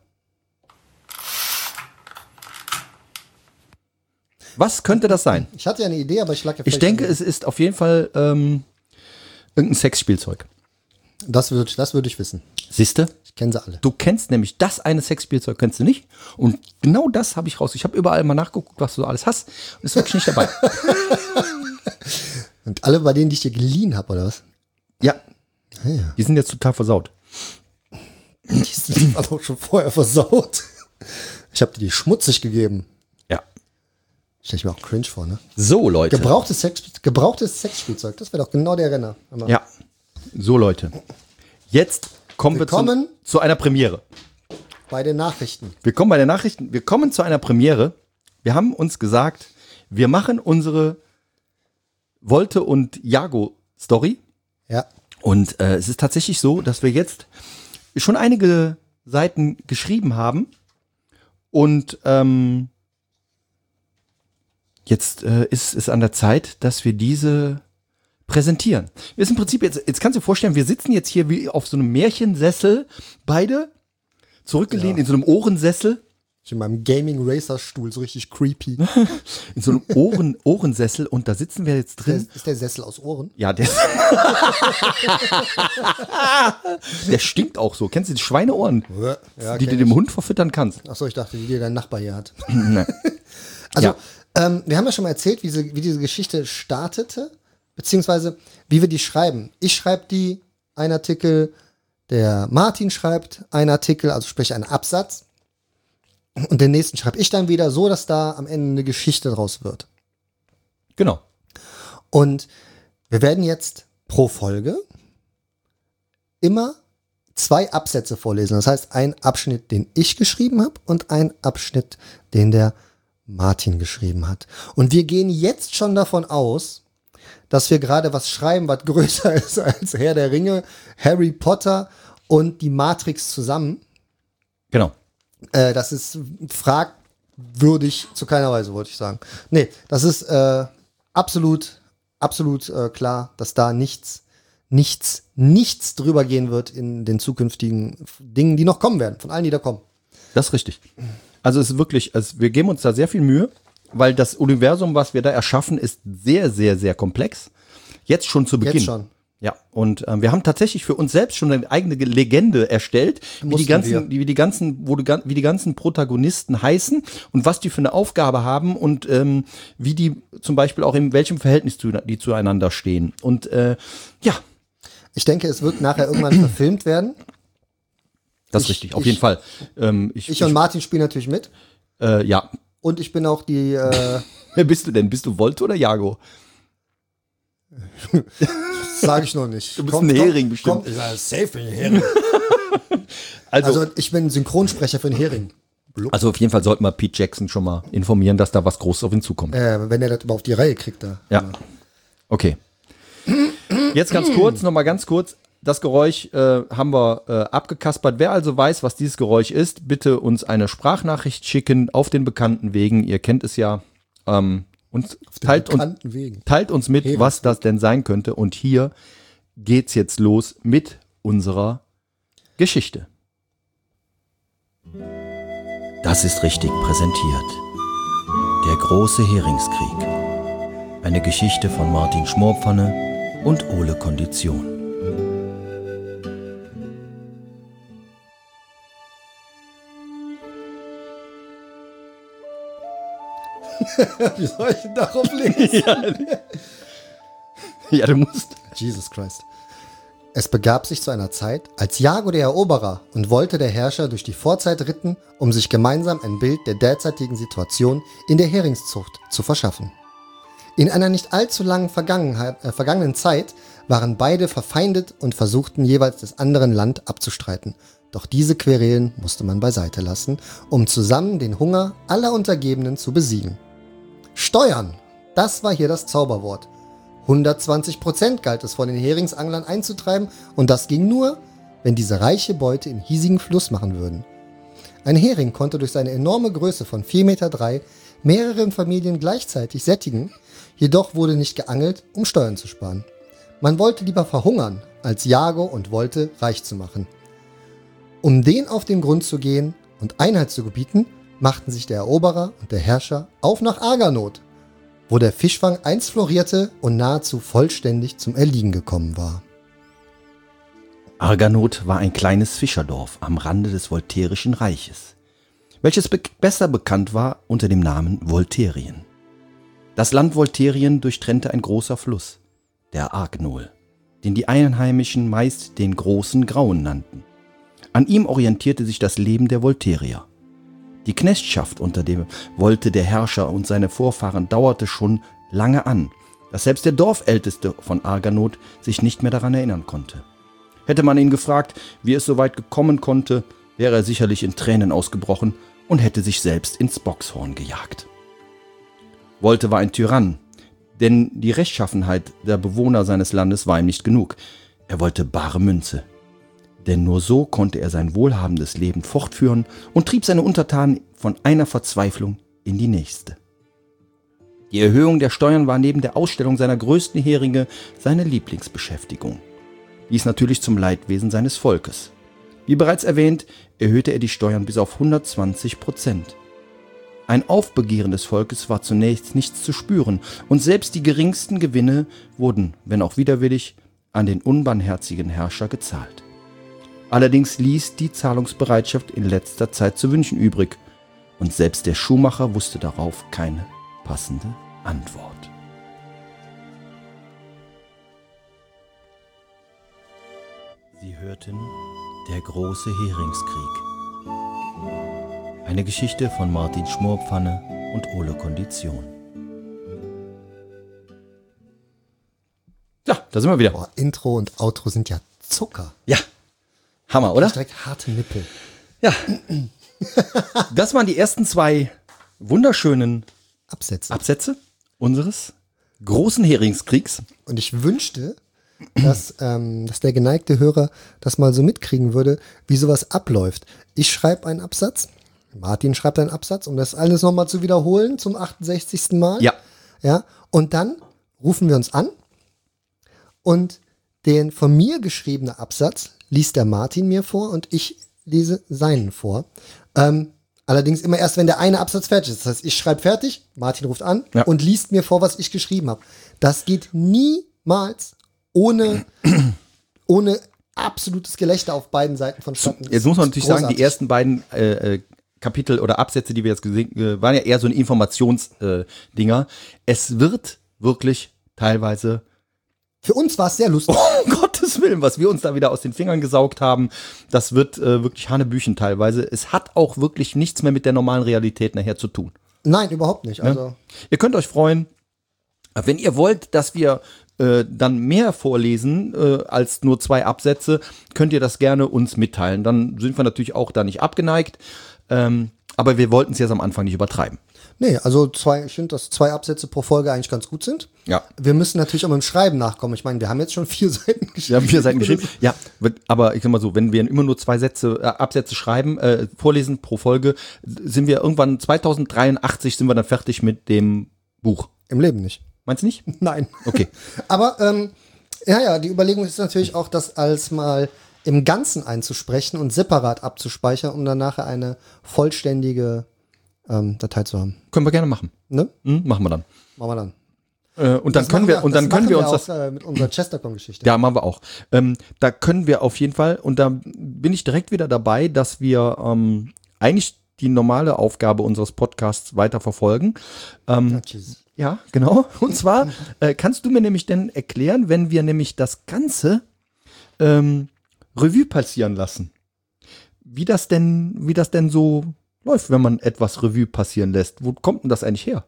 Was könnte das sein? Ich hatte ja eine Idee, aber ich lag ja Ich völlig denke, daneben. es ist auf jeden Fall irgendein Sexspielzeug. Das würde ich wissen. Siehste? Ich kenne sie alle. Du kennst nämlich das eine Sexspielzeug, kennst du nicht. Und genau das habe ich raus. Ich habe überall mal nachgeguckt, was du alles hast. Und ist wirklich nicht dabei. Und alle, bei denen, die ich dir geliehen habe, oder was? Ja, Ja. die sind jetzt total versaut. Die sind aber auch schon vorher versaut. Ich habe dir die schmutzig gegeben. Ja. Stell ich mir auch cringe vor, ne? So, Leute. Gebrauchtes Sexspielzeug, das wäre doch genau der Renner. Aber Ja. So, Leute. Jetzt kommen Willkommen. wir zu einer Premiere. bei den Nachrichten. Wir kommen bei den Nachrichten. Wir kommen zu einer Premiere. Wir haben uns gesagt, wir machen unsere Volte und Jago Story. Ja. Und es ist tatsächlich so, dass wir jetzt schon einige Seiten geschrieben haben. Und jetzt ist es an der Zeit, dass wir diese präsentieren. Wir sind im Prinzip jetzt kannst du dir vorstellen, wir sitzen jetzt hier wie auf so einem Märchensessel, beide zurückgelehnt in so einem Ohrensessel. Ich in meinem Gaming-Racer-Stuhl, so richtig creepy. In so einem Ohrensessel und da sitzen wir jetzt drin. Ist der Sessel aus Ohren? Ja, der stinkt auch so. Kennst du die Schweineohren, Ja, die du dem Hund verfüttern kannst? Achso, ich dachte, die dir dein Nachbar hier hat. Nein. Also, Ja. wir haben ja schon mal erzählt, wie diese Geschichte startete, beziehungsweise wie wir die schreiben. Ich schreibe einen Artikel, der Martin schreibt einen Artikel, also sprich einen Absatz. Und den nächsten schreibe ich dann wieder, so dass da am Ende eine Geschichte draus wird. Genau. Und wir werden jetzt pro Folge immer 2 Absätze vorlesen. Das heißt, ein Abschnitt, den ich geschrieben habe und ein Abschnitt, den der Martin geschrieben hat. Und wir gehen jetzt schon davon aus, dass wir gerade was schreiben, was größer ist als Herr der Ringe, Harry Potter und die Matrix zusammen. Genau. Das ist würdig zu keiner Weise, wollte ich sagen. Nee, das ist absolut klar, dass da nichts drüber gehen wird in den zukünftigen Dingen, die noch kommen werden, von allen, die da kommen. Das ist richtig. Also es ist wirklich, wir geben uns da sehr viel Mühe, weil das Universum, was wir da erschaffen, ist sehr, sehr, sehr komplex. Jetzt schon zu Beginn. Jetzt schon. Ja, und wir haben tatsächlich für uns selbst schon eine eigene Legende erstellt, wie die ganzen Protagonisten heißen und was die für eine Aufgabe haben und wie die zum Beispiel auch in welchem Verhältnis die zueinander stehen. Und ja. Ich denke, es wird nachher irgendwann verfilmt werden. Das ist richtig, auf jeden Fall. Ich und Martin spielen natürlich mit. Ja. Und ich bin auch die. Wer bist du denn? Bist du Volte oder Jago? Sage ich noch nicht. Du bist ein Hering bestimmt. Safe bin ich Hering. Also ich bin Synchronsprecher für einen Hering. Also auf jeden Fall sollten wir Pete Jackson schon mal informieren, dass da was Großes auf ihn zukommt. Wenn er das überhaupt auf die Reihe kriegt da. Ja. Okay. Jetzt nochmal ganz kurz. Das Geräusch haben wir abgekaspert. Wer also weiß, was dieses Geräusch ist, bitte uns eine Sprachnachricht schicken auf den bekannten Wegen. Ihr kennt es ja. Und teilt uns mit, was das denn sein könnte. Und hier geht's jetzt los mit unserer Geschichte. Das ist richtig präsentiert. Der große Heringskrieg. Eine Geschichte von Martin Schmorpfanne und Ole Kondition. Wie soll ich denn darauf lesen? Ja, du musst. Jesus Christ. Es begab sich zu einer Zeit, als Jago der Eroberer und Volte der Herrscher durch die Vorzeit ritten, um sich gemeinsam ein Bild der derzeitigen Situation in der Heringszucht zu verschaffen. In einer nicht allzu langen vergangenen Zeit waren beide verfeindet und versuchten jeweils des anderen Land abzustreiten. Doch diese Querelen musste man beiseite lassen, um zusammen den Hunger aller Untergebenen zu besiegen. Steuern, das war hier das Zauberwort. 120% galt es von den Heringsanglern einzutreiben und das ging nur, wenn diese reiche Beute im hiesigen Fluss machen würden. Ein Hering konnte durch seine enorme Größe von 4,3 Meter mehrere Familien gleichzeitig sättigen, jedoch wurde nicht geangelt, um Steuern zu sparen. Man wollte lieber verhungern, als Jago und Volte reich zu machen. Um denen auf den Grund zu gehen und Einhalt zu gebieten, machten sich der Eroberer und der Herrscher auf nach Arganot, wo der Fischfang einst florierte und nahezu vollständig zum Erliegen gekommen war. Arganot war ein kleines Fischerdorf am Rande des Volterischen Reiches, welches besser bekannt war unter dem Namen Volterien. Das Land Volterien durchtrennte ein großer Fluss, der Argnol, den die Einheimischen meist den großen Grauen nannten. An ihm orientierte sich das Leben der Volterier. Die Knechtschaft, unter dem Volte der Herrscher und seine Vorfahren, dauerte schon lange an, dass selbst der Dorfälteste von Arganot sich nicht mehr daran erinnern konnte. Hätte man ihn gefragt, wie es so weit gekommen konnte, wäre er sicherlich in Tränen ausgebrochen und hätte sich selbst ins Bockshorn gejagt. Volte war ein Tyrann, denn die Rechtschaffenheit der Bewohner seines Landes war ihm nicht genug. Er wollte bare Münze. Denn nur so konnte er sein wohlhabendes Leben fortführen und trieb seine Untertanen von einer Verzweiflung in die nächste. Die Erhöhung der Steuern war neben der Ausstellung seiner größten Heringe seine Lieblingsbeschäftigung. Dies natürlich zum Leidwesen seines Volkes. Wie bereits erwähnt, erhöhte er die Steuern bis auf 120%. Ein Aufbegehren des Volkes war zunächst nichts zu spüren und selbst die geringsten Gewinne wurden, wenn auch widerwillig, an den unbarmherzigen Herrscher gezahlt. Allerdings ließ die Zahlungsbereitschaft in letzter Zeit zu wünschen übrig und selbst der Schuhmacher wusste darauf keine passende Antwort. Sie hörten Der große Heringskrieg. Eine Geschichte von Martin Schmorpfanne und Ole Kondition. Ja, da sind wir wieder. Boah, Intro und Outro sind ja Zucker. Ja, Hammer, oder? Direkt harte Nippel. Ja. Das waren die ersten 2 wunderschönen Absätze unseres großen Heringskriegs. Und ich wünschte, dass der geneigte Hörer das mal so mitkriegen würde, wie sowas abläuft. Ich schreibe einen Absatz, Martin schreibt einen Absatz, um das alles nochmal zu wiederholen zum 68. Mal. Ja. Ja. Und dann rufen wir uns an und den von mir geschriebenen Absatz liest der Martin mir vor und ich lese seinen vor. Allerdings immer erst, wenn der eine Absatz fertig ist. Das heißt, ich schreibe fertig, Martin ruft an und liest mir vor, was ich geschrieben habe. Das geht niemals ohne absolutes Gelächter auf beiden Seiten vonstatten. Jetzt muss man natürlich sagen, die ersten beiden Kapitel oder Absätze, die wir jetzt gesehen waren ja eher so ein Informationsdinger. Es wird wirklich teilweise Für uns war es sehr lustig. um Gottes Willen, was wir uns da wieder aus den Fingern gesaugt haben, das wird wirklich Hanebüchen teilweise. Es hat auch wirklich nichts mehr mit der normalen Realität nachher zu tun. Nein, überhaupt nicht. Also Ihr könnt euch freuen, wenn ihr wollt, dass wir dann mehr vorlesen als nur 2 Absätze, könnt ihr das gerne uns mitteilen. Dann sind wir natürlich auch da nicht abgeneigt, aber wir wollten es jetzt am Anfang nicht übertreiben. nee, also ich finde, dass 2 Absätze pro Folge eigentlich ganz gut sind. Ja. Wir müssen natürlich auch mit dem Schreiben nachkommen. Ich meine, wir haben jetzt schon 4 Seiten geschrieben. Wir haben 4 Seiten geschrieben. Ja, aber ich sag mal so, wenn wir immer nur 2 Absätze schreiben, vorlesen pro Folge, sind wir irgendwann 2083 sind wir dann fertig mit dem Buch. Im Leben nicht. Meinst du nicht? Nein. Okay. Aber die Überlegung ist natürlich auch, das als mal im Ganzen einzusprechen und separat abzuspeichern, um dann nachher eine vollständige Datei zu haben. Können wir gerne machen. Ne? Machen wir dann. Machen wir dann. Und dann können wir uns das mit unserer Chestercon-Geschichte. Ja, machen wir auch. Da können wir auf jeden Fall, und da bin ich direkt wieder dabei, dass wir eigentlich die normale Aufgabe unseres Podcasts weiter verfolgen. Ja, genau. Und zwar kannst du mir nämlich denn erklären, wenn wir nämlich das Ganze Revue passieren lassen, wie das denn so läuft, wenn man etwas Revue passieren lässt. Wo kommt denn das eigentlich her?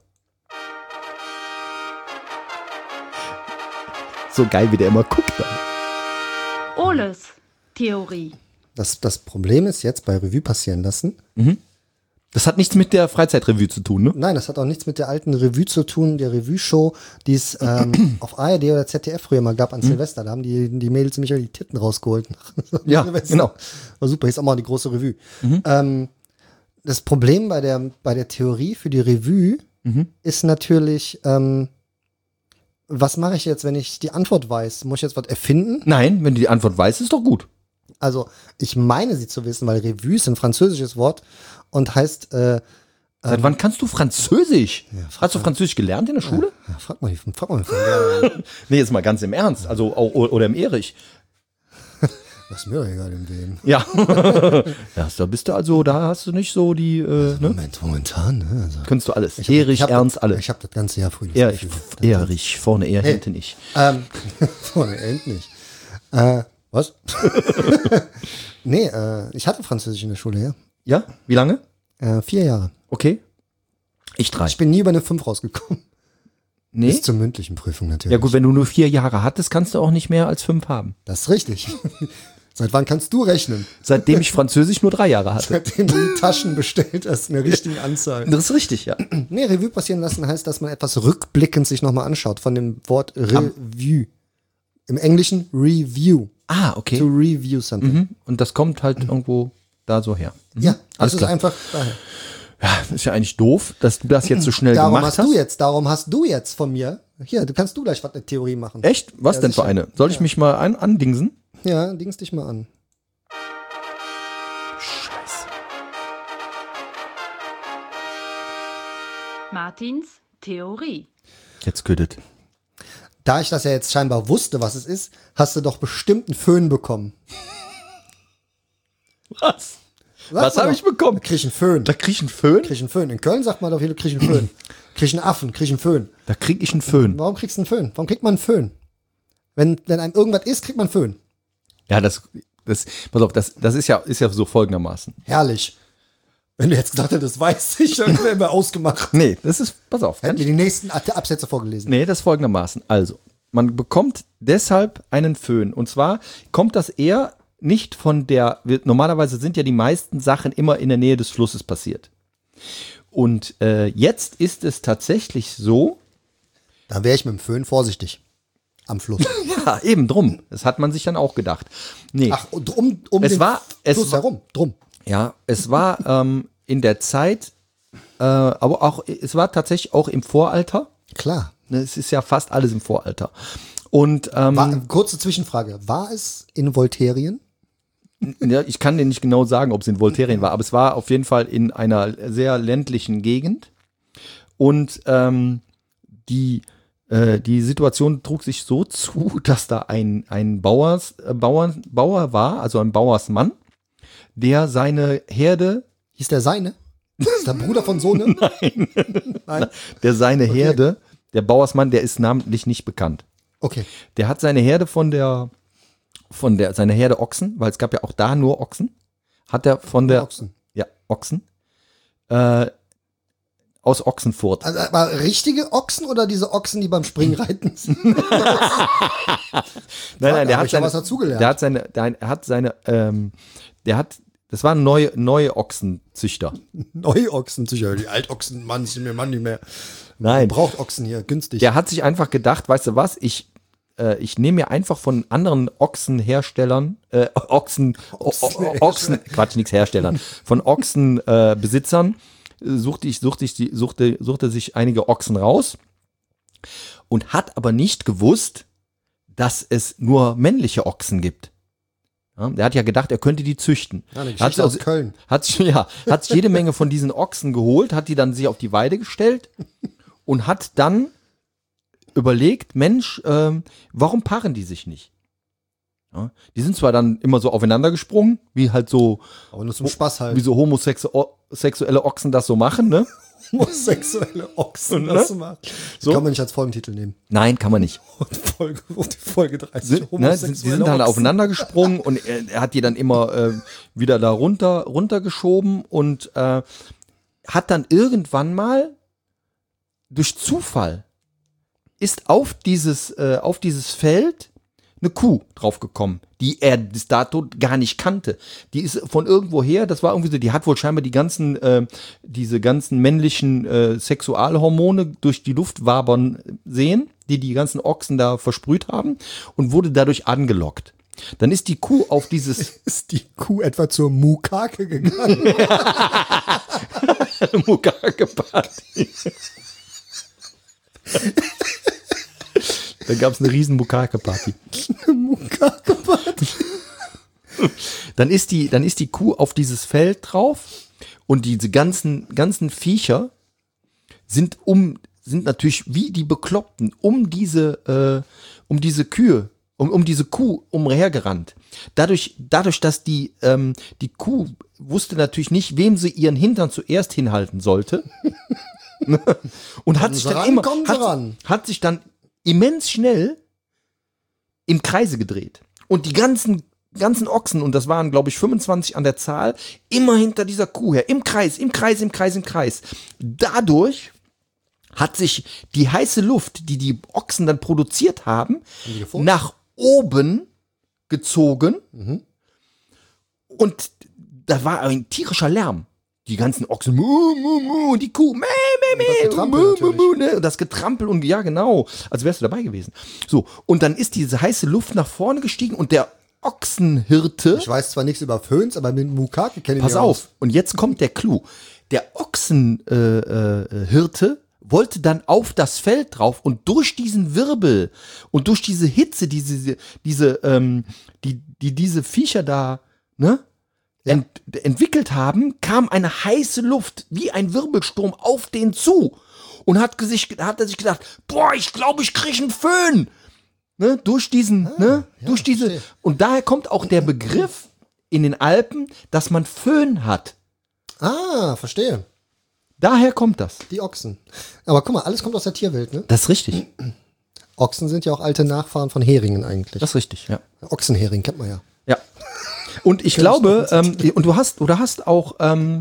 So geil, wie der immer guckt. Oles Theorie. Das Problem ist jetzt bei Revue passieren lassen. Das hat nichts mit der Freizeitrevue zu tun, ne? Nein, das hat auch nichts mit der alten Revue zu tun, der Revue-Show, die es auf ARD oder ZDF früher mal gab an Silvester. Da haben die Mädels nämlich die Titten rausgeholt. Ja, genau. War super, hieß auch mal die große Revue. Das Problem bei der Theorie für die Revue ist natürlich, was mache ich jetzt, wenn ich die Antwort weiß? Muss ich jetzt was erfinden? Nein, wenn du die Antwort weißt, ist doch gut. Also, ich meine sie zu wissen, weil Revue ist ein französisches Wort und heißt Seit wann kannst du Französisch? Hast du Französisch gelernt in der Schule? ja, frag mal. Nee, jetzt mal ganz im Ernst. Also, oder im Erich. Was mir doch egal in wem. Ja. Ja, da bist du also, da hast du nicht so die, ne? Momentan, ne? Also, Kannst du alles. Erich, Ernst, alle. Ich habe das ganze Jahr früh. Erich, vorne er, hinten ich. Vorne endlich. Was? Nee, ich hatte Französisch in der Schule, ja. Ja? Wie lange? 4 Jahre. Okay. Ich 3. Ich bin nie über eine 5 rausgekommen. Nee? Bis zur mündlichen Prüfung natürlich. Ja gut, wenn du nur 4 Jahre hattest, kannst du auch nicht mehr als 5 haben. Das ist richtig. Seit wann kannst du rechnen? Seitdem ich Französisch nur 3 Jahre hatte. Seitdem du die Taschen bestellt hast, in der richtigen Anzahl. Das ist richtig, ja. Nee, Revue passieren lassen heißt, dass man etwas rückblickend sich nochmal anschaut. Von dem Wort Revue. Im Englischen Review. Ah, okay. To review something. Und das kommt halt irgendwo da so her. Ja, das Alles ist klar. einfach daher. Ja, das ist ja eigentlich doof, dass du das jetzt so schnell Darum gemacht hast. Darum hast du jetzt von mir. Hier, du kannst gleich was eine Theorie machen. Echt? Was Ja, denn für sicher. eine? Soll ich mich mal andingsen? Ja, dings dich mal an. Scheiße. Martins Theorie. Jetzt ködet. Da ich das ja jetzt scheinbar wusste, was es ist, hast du doch bestimmt einen Föhn bekommen. Was? Was habe ich bekommen? Krieg ich einen Föhn. Da krieg ich einen Föhn? Krieg ich einen Föhn. In Köln sagt man doch wieder, krieg ich einen Föhn. Krieg ich einen Affen, krieg ich einen Föhn. Da krieg ich einen Föhn. Warum kriegst du einen Föhn? Warum kriegt man einen Föhn? Wenn einem irgendwas ist, kriegt man einen Föhn. Ja, pass auf, das ist ja so folgendermaßen. Herrlich. Wenn du jetzt gesagt hättest, das weiß ich, dann wären wir ausgemacht. Nee, das ist, pass auf. Hätten wir die nächsten Absätze vorgelesen. Nee, das ist folgendermaßen. Also, man bekommt deshalb einen Föhn. Und zwar kommt das eher nicht von normalerweise sind ja die meisten Sachen immer in der Nähe des Flusses passiert. Und jetzt ist es tatsächlich so. Da wäre ich mit dem Föhn vorsichtig. Am Fluss. Ja, eben drum. Das hat man sich dann auch gedacht. Nee. Ach, und um Es den war- Fluss herum. Drum. Ja, es war in der Zeit, aber auch, es war tatsächlich auch im Voralter. Klar. Es ist ja fast alles im Voralter. Und Kurze Zwischenfrage. War es in Volterien? ja, ich kann dir nicht genau sagen, ob es in Volterien war, aber es war auf jeden Fall in einer sehr ländlichen Gegend. Und die Situation trug sich so zu, dass da ein Bauer war, also ein Bauersmann, der seine Herde. Hieß der seine? Ist der Bruder von Sohne? Nein. Der seine Herde, der Bauersmann, der ist namentlich nicht bekannt. Okay. Der hat seine Herde seine Herde Ochsen, weil es gab ja auch da nur Ochsen, hat er von der Ochsen. Ja, Ochsen. Aus Ochsenfurt. Also, aber richtige Ochsen oder diese Ochsen, die beim Springreiten sind? Nein, der hab hat ich ja seine, was dazugelernt. das waren neue Ochsenzüchter. Neue Ochsen, sicher. Die Altochsen, Mann, sind mir Mann nicht mehr. Nein. Man braucht Ochsen hier, günstig. Der hat sich einfach gedacht, weißt du was, ich nehme mir einfach von anderen Ochsenherstellern, Quatsch, nichts Herstellern, von Ochsenbesitzern, suchte sich einige Ochsen raus und hat aber nicht gewusst, dass es nur männliche Ochsen gibt. Ja, der hat ja gedacht, er könnte die züchten. Ja, eine Geschichte aus Köln. Hat sich jede Menge von diesen Ochsen geholt, hat die dann sich auf die Weide gestellt und hat dann überlegt, Mensch, warum paaren die sich nicht? Ja, die sind zwar dann immer so aufeinander gesprungen, wie halt so, Aber nur zum Spaß halt. wie so homosexuelle Ochsen das so machen, ne? Homosexuelle Ochsen, Ne? das zu machen. So. Kann man nicht als Folgentitel nehmen. Nein, kann man nicht. Folge 30. Sie sind dann aufeinander gesprungen und er hat die dann immer wieder da runtergeschoben und hat dann irgendwann mal durch Zufall ist auf dieses Feld eine Kuh draufgekommen, die er bis dato gar nicht kannte. Die ist von irgendwoher, das war irgendwie so, die hat wohl scheinbar diese ganzen männlichen Sexualhormone durch die Luft wabern sehen, die ganzen Ochsen da versprüht haben und wurde dadurch angelockt. Dann ist die Kuh auf dieses... Ist die Kuh etwa zur Mukake gegangen? Mukake-Party. Da gab es eine riesen Mukake-Party. Dann ist die Kuh auf dieses Feld drauf und diese ganzen Viecher sind natürlich wie die Bekloppten um diese Kuh umhergerannt. Dadurch, dass die Kuh wusste natürlich nicht, wem sie ihren Hintern zuerst hinhalten sollte. Und hat sich dann immens schnell im Kreise gedreht. Und die ganzen Ochsen, und das waren, glaube ich, 25 an der Zahl, immer hinter dieser Kuh her, im Kreis. Dadurch hat sich die heiße Luft, die Ochsen dann produziert haben, nach oben gezogen. Und da war ein tierischer Lärm. Die ganzen Ochsen, und die Kuh, das Getrampel und ja, genau, als wärst du dabei gewesen. So, und dann ist diese heiße Luft nach vorne gestiegen und der Ochsenhirte. Ich weiß zwar nichts über Föhns, aber mit Mukake kenne ich mich Pass auf, und jetzt kommt der Clou. Der Ochsenhirte wollte dann auf das Feld drauf und durch diesen Wirbel und durch diese Hitze, diese Viecher da, ne? Entwickelt haben, kam eine heiße Luft wie ein Wirbelsturm auf den zu und hat er sich gedacht, boah, ich glaube, ich kriege einen Föhn. Ne? Durch diese, und daher kommt auch der Begriff in den Alpen, dass man Föhn hat. Ah, verstehe. Daher kommt das. Die Ochsen. Aber guck mal, alles kommt aus der Tierwelt, ne? Das ist richtig. Ochsen sind ja auch alte Nachfahren von Heringen eigentlich. Das ist richtig, ja. Ochsenhering kennt man ja. Ja. Und ich glaube, und du hast auch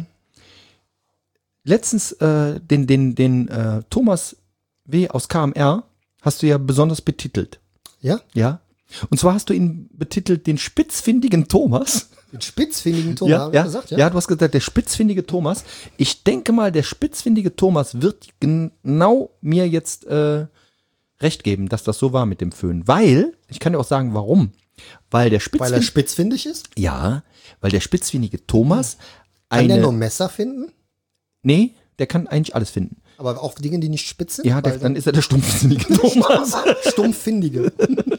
letztens den Thomas W. aus KMR hast du ja besonders betitelt. Ja? Ja. Und zwar hast du ihn betitelt, den spitzfindigen Thomas. Den spitzfindigen Thomas, Ja, hab ich gesagt, ja? Ja, du hast gesagt, der spitzfindige Thomas. Ich denke mal, der spitzfindige Thomas wird genau mir jetzt recht geben, dass das so war mit dem Föhn. Weil, ich kann dir auch sagen, warum. Weil er spitzfindig ist? Ja, weil der spitzfindige Thomas Kann der nur eine. Messer finden? Nee, der kann eigentlich alles finden. Aber auch Dinge, die nicht spitz sind? Ja, Weil dann ist er der stumpfsinnige Thomas. Stumpffindige.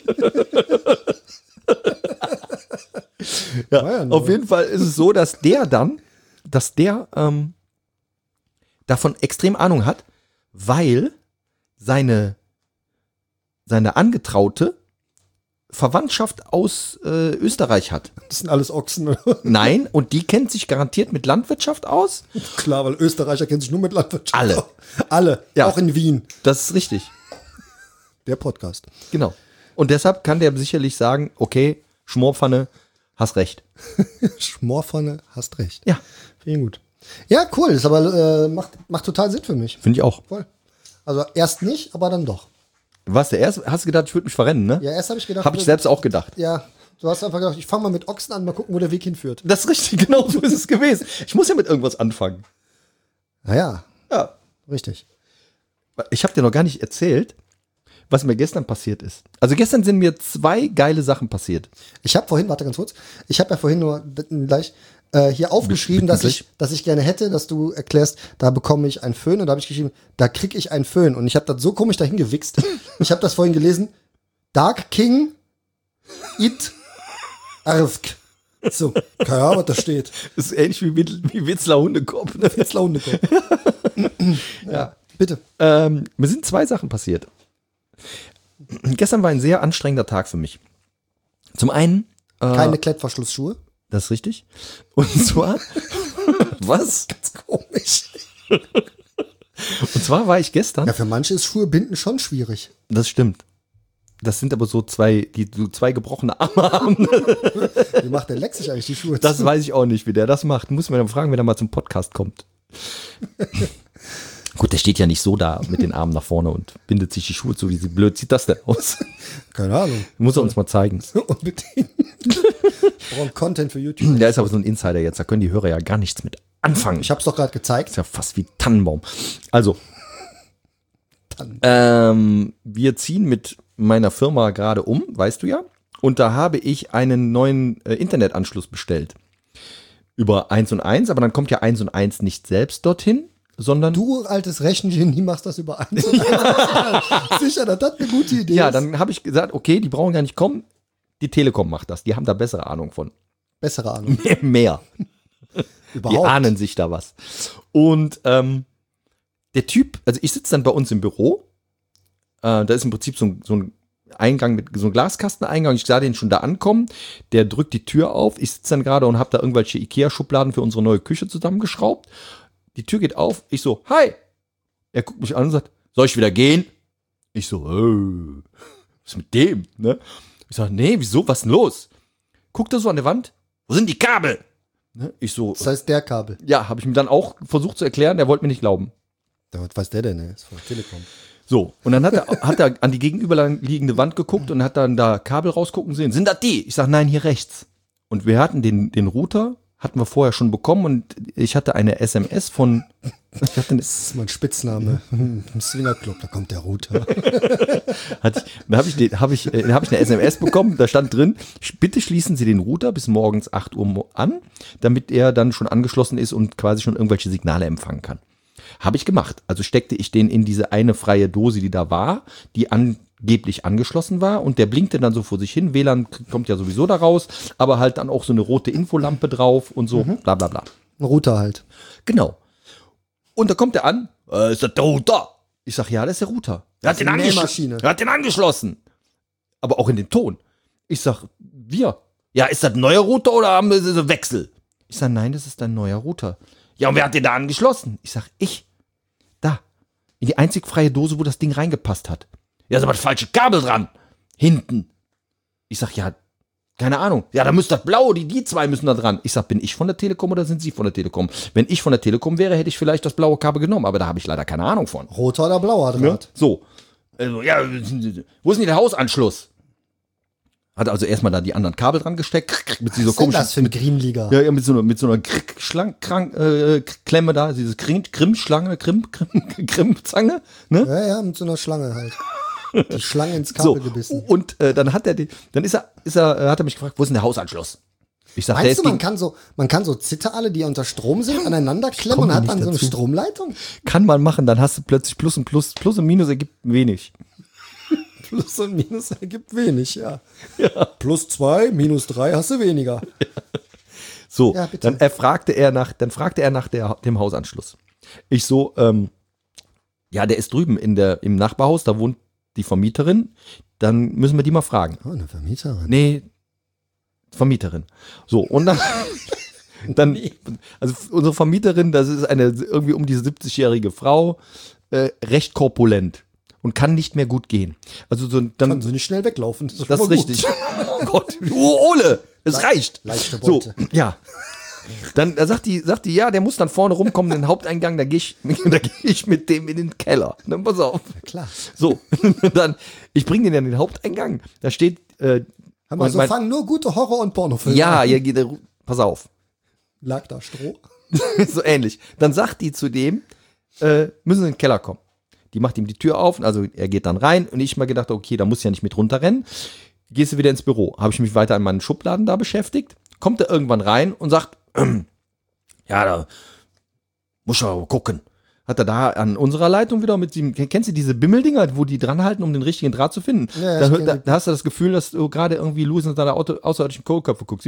Ja, auf jeden Fall ist es so, dass der davon extrem Ahnung hat, weil seine Angetraute Verwandtschaft aus Österreich hat. Das sind alles Ochsen. Oder? Nein, und die kennt sich garantiert mit Landwirtschaft aus. Klar, weil Österreicher kennen sich nur mit Landwirtschaft. Alle. Alle. Ja. Auch in Wien. Das ist richtig. Der Podcast. Genau. Und deshalb kann der sicherlich sagen, okay, Schmorpfanne, hast recht. Schmorpfanne, hast recht. Ja. Finde ich gut. Ja, cool. Ist aber macht total Sinn für mich. Finde ich auch. Voll. Also erst nicht, aber dann doch. Was, der erste? Hast du gedacht, ich würde mich verrennen, ne? Ja, erst habe ich gedacht. Habe ich selbst auch gedacht. Ja, du hast einfach gedacht, ich fange mal mit Ochsen an, mal gucken, wo der Weg hinführt. Das ist richtig, genau so ist es gewesen. Ich muss ja mit irgendwas anfangen. Naja, Ja. richtig. Ich habe dir noch gar nicht erzählt, was mir gestern passiert ist. Also gestern sind mir 2 geile Sachen passiert. Ich habe vorhin, warte ganz kurz, ich habe ja vorhin nur gleich hier aufgeschrieben, dass ich gerne hätte, dass du erklärst, da bekomme ich einen Föhn und da habe ich geschrieben, da kriege ich einen Föhn und ich habe das so komisch dahin gewichst. Ich habe das vorhin gelesen, Dark King It Arfk. So, keine Ahnung, was da steht. Das ist ähnlich wie Witzler Hundekopf. Ne? Jetzt Launekopf. Ja, bitte. Mir sind 2 Sachen passiert. Gestern war ein sehr anstrengender Tag für mich. Zum einen Keine Klettverschlussschuhe. das ist richtig. Und zwar was? Ganz komisch. Und zwar war ich gestern. Ja, für manche ist Schuhe binden schon schwierig. Das stimmt. Das sind aber so 2, die so 2 gebrochene Arme haben. Wie macht der Lex sich eigentlich die Schuhe Das zu? weiß ich auch nicht, wie der das macht. Muss man dann fragen, wenn er mal zum Podcast kommt. Gut, der steht ja nicht so da mit den Armen nach vorne und bindet sich die Schuhe zu. Wie blöd sieht das denn aus? Keine Ahnung. Muss er uns mal zeigen. Unbedingt. Wir brauchen Content für YouTube. Der ist aber so ein Insider jetzt. Da können die Hörer ja gar nichts mit anfangen. Ich hab's doch gerade gezeigt. Ist ja fast wie Tannenbaum. Also, wir ziehen mit meiner Firma gerade um, weißt du ja. Und da habe ich einen neuen Internetanschluss bestellt. Über 1&1, aber dann kommt ja 1&1 nicht selbst dorthin, sondern... Du, altes Rechengenie, machst das über eins. Sicher, dass das eine gute Idee Ja, ist. dann habe ich gesagt, okay, die brauchen gar nicht kommen. Die Telekom macht das. Die haben da bessere Ahnung von. Bessere Ahnung. Mehr. Die Überhaupt. ahnen sich da was. Und der Typ, also ich sitze dann bei uns im Büro. Da ist im Prinzip so ein Eingang mit so einem Glaskasteneingang. Ich sah den schon da ankommen. Der drückt die Tür auf. Ich sitze dann gerade und habe da irgendwelche Ikea-Schubladen für unsere neue Küche zusammengeschraubt. Die Tür geht auf. Ich so, hi. Er guckt mich an und sagt, soll ich wieder gehen? Ich so, was ist mit dem? Ne? Ich sage, nee, wieso? Was ist denn los? Guckt er so an der Wand. Wo sind die Kabel? Ne? Ich so, Das heißt, der Kabel. ja, habe ich ihm dann auch versucht zu erklären. Der wollte mir nicht glauben. Ja, was weiß der denn? Der ist von Telekom. So, und dann hat er an die gegenüberliegende Wand geguckt und hat dann da Kabel rausgucken sehen. Sind das die? Ich sage, nein, hier rechts. Und wir hatten den Router, hatten wir vorher schon bekommen und ich hatte eine SMS von... Das ist mein Spitzname. Im Swingerclub, da kommt der Router. Da habe ich eine SMS bekommen, da stand drin, bitte schließen Sie den Router bis morgens 8 Uhr an, damit er dann schon angeschlossen ist und quasi schon irgendwelche Signale empfangen kann. Habe ich gemacht. Also steckte ich den in diese eine freie Dose, die da war, die angeblich angeschlossen war und der blinkte dann so vor sich hin. WLAN kommt ja sowieso da raus, aber halt dann auch so eine rote Infolampe drauf und so, bla bla bla. Ein Router halt. Genau. Und da kommt er an, ist das der Router? Ich sag, ja, das ist der Router. Er hat, ist eine Nähmaschine. er hat den angeschlossen. Aber auch in den Ton. Ich sag, wir. Ja, ist das ein neuer Router oder haben wir so Wechsel? Ich sag, nein, das ist ein neuer Router. Ja, und wer hat den da angeschlossen? Ich sag, ich. Da. In die einzig freie Dose, wo das Ding reingepasst hat. Ja, ist aber das falsche Kabel dran. Hinten. Ich sag, ja, keine Ahnung. Ja, da müsste das Blaue, die 2 müssen da dran. Ich sag, bin ich von der Telekom oder sind Sie von der Telekom? Wenn ich von der Telekom wäre, hätte ich vielleicht das blaue Kabel genommen, aber da habe ich leider keine Ahnung von. Roter oder blauer Draht. So. Also, ja, wo ist denn der Hausanschluss? Hat also erstmal da die anderen Kabel dran gesteckt. Mit dieser Was ist denn das für ein Grimmliga? ja, mit so einer Klemme da, diese Grimmschlange, Grimmzange, ne? Ja, mit so einer Schlange halt. Die Schlange ins So, Kabel gebissen. und dann hat er hat er mich gefragt, wo ist denn der Hausanschluss? Ich sag, Meinst du, man kann so Zitteraale, die unter Strom sind, aneinander klemmen und hat dann so eine Stromleitung? Kann man machen, dann hast du plötzlich Plus und Minus ergibt wenig. Plus und Minus ergibt wenig, ja. Plus 2, minus 3 hast du weniger. So, Ja, bitte. dann fragte er nach dem Hausanschluss. Ich so, ja, der ist drüben im Nachbarhaus, da wohnt die Vermieterin, dann müssen wir die mal fragen. Oh, eine Vermieterin. Nee, Vermieterin. So, und dann also unsere Vermieterin, das ist eine irgendwie um die 70-jährige Frau, recht korpulent und kann nicht mehr gut gehen. Also so, dann Kann sie nicht schnell weglaufen. das ist richtig. Oh Gott, Ole, es reicht. Leichte So, Beute. ja. Dann da sagt die, ja, der muss dann vorne rumkommen in den Haupteingang, da gehe ich mit dem in den Keller. Dann pass auf. Klar. So, dann, ich bringe den in den Haupteingang. Da steht, Hör mal, so mein- fangen nur gute Horror- und Pornofilme ja, an. pass auf. Lag da Stroh? So ähnlich. Dann sagt die zu dem, müssen Sie in den Keller kommen. Die macht ihm die Tür auf, also er geht dann rein und ich mal gedacht, okay, da muss ich ja nicht mit runterrennen. Gehst du wieder ins Büro. Habe ich mich weiter an meinen Schubladen da beschäftigt. Kommt er irgendwann rein und sagt, ja, da muss ich mal gucken. Hat er da an unserer Leitung wieder mit ihm, kennst du diese Bimmeldinger, wo die dranhalten, um den richtigen Draht zu finden? Ja, da, ich kenn da, die. da hast du das Gefühl, dass du gerade irgendwie Louis in seiner außerirdischen Kohlköpfe guckst.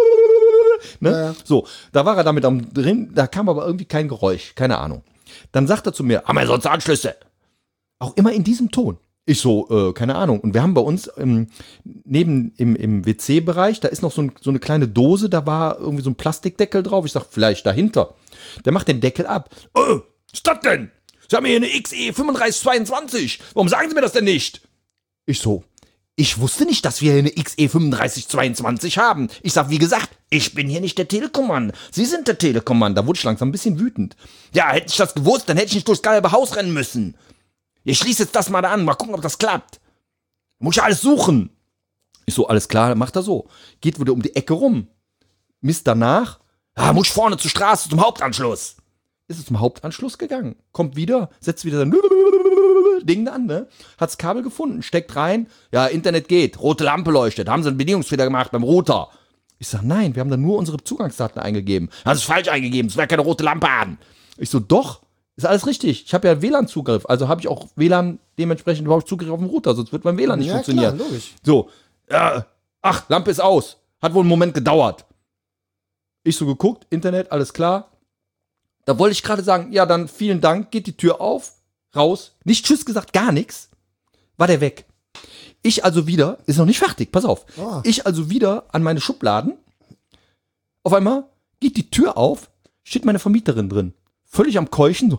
Ne? Ja. So, da war er damit am drin, da kam aber irgendwie kein Geräusch, keine Ahnung. Dann sagt er zu mir, haben wir sonst Anschlüsse? Auch immer in diesem Ton. Ich so, keine Ahnung. Und wir haben bei uns neben im WC-Bereich, da ist noch so eine kleine Dose, da war irgendwie so ein Plastikdeckel drauf. Ich sag, vielleicht dahinter. Der macht den Deckel ab. Was ist das denn? Sie haben hier eine XE 3522. Warum sagen Sie mir das denn nicht? Ich so, ich wusste nicht, dass wir hier eine XE 3522 haben. Ich sag, wie gesagt, ich bin hier nicht der Telekom-Mann. Sie sind der Telekom-Mann. Da wurde ich langsam ein bisschen wütend. Ja, hätte ich das gewusst, dann hätte ich nicht durchs halbe Haus rennen müssen. Ich schließe jetzt das mal da an, mal gucken, ob das klappt. Muss ich alles suchen. Ich so, alles klar, macht er so. Geht wieder um die Ecke rum. Misst danach, muss ich vorne zur Straße, zum Hauptanschluss. Ist es zum Hauptanschluss gegangen. Kommt wieder, setzt wieder sein Ding an, ne? Hat's Kabel gefunden, steckt rein. Ja, Internet geht, rote Lampe leuchtet. Haben sie einen Bedienungsfehler gemacht beim Router. Ich sag, nein, wir haben da nur unsere Zugangsdaten eingegeben. Das ist falsch eingegeben, es wäre keine rote Lampe an. Ich so, doch. Ist alles richtig. Ich habe ja WLAN-Zugriff, also habe ich auch WLAN dementsprechend überhaupt Zugriff auf den Router, sonst wird mein WLAN nicht Ja, funktionieren. klar, logisch. So, Lampe ist aus. Hat wohl einen Moment gedauert. Ich so geguckt, Internet, alles klar. Da wollte ich gerade sagen, ja, dann vielen Dank, geht die Tür auf, raus. Nicht Tschüss gesagt, gar nichts. War der weg. Ich also wieder, ist noch nicht fertig, pass auf. Oh. Ich also wieder an meine Schubladen. Auf einmal geht die Tür auf, steht meine Vermieterin drin. Völlig am Keuchen, so.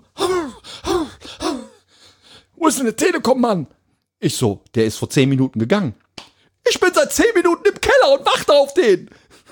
Wo ist denn der Telekom-Mann? Ich so, der ist vor 10 Minuten gegangen. Ich bin seit 10 Minuten im Keller und warte auf den.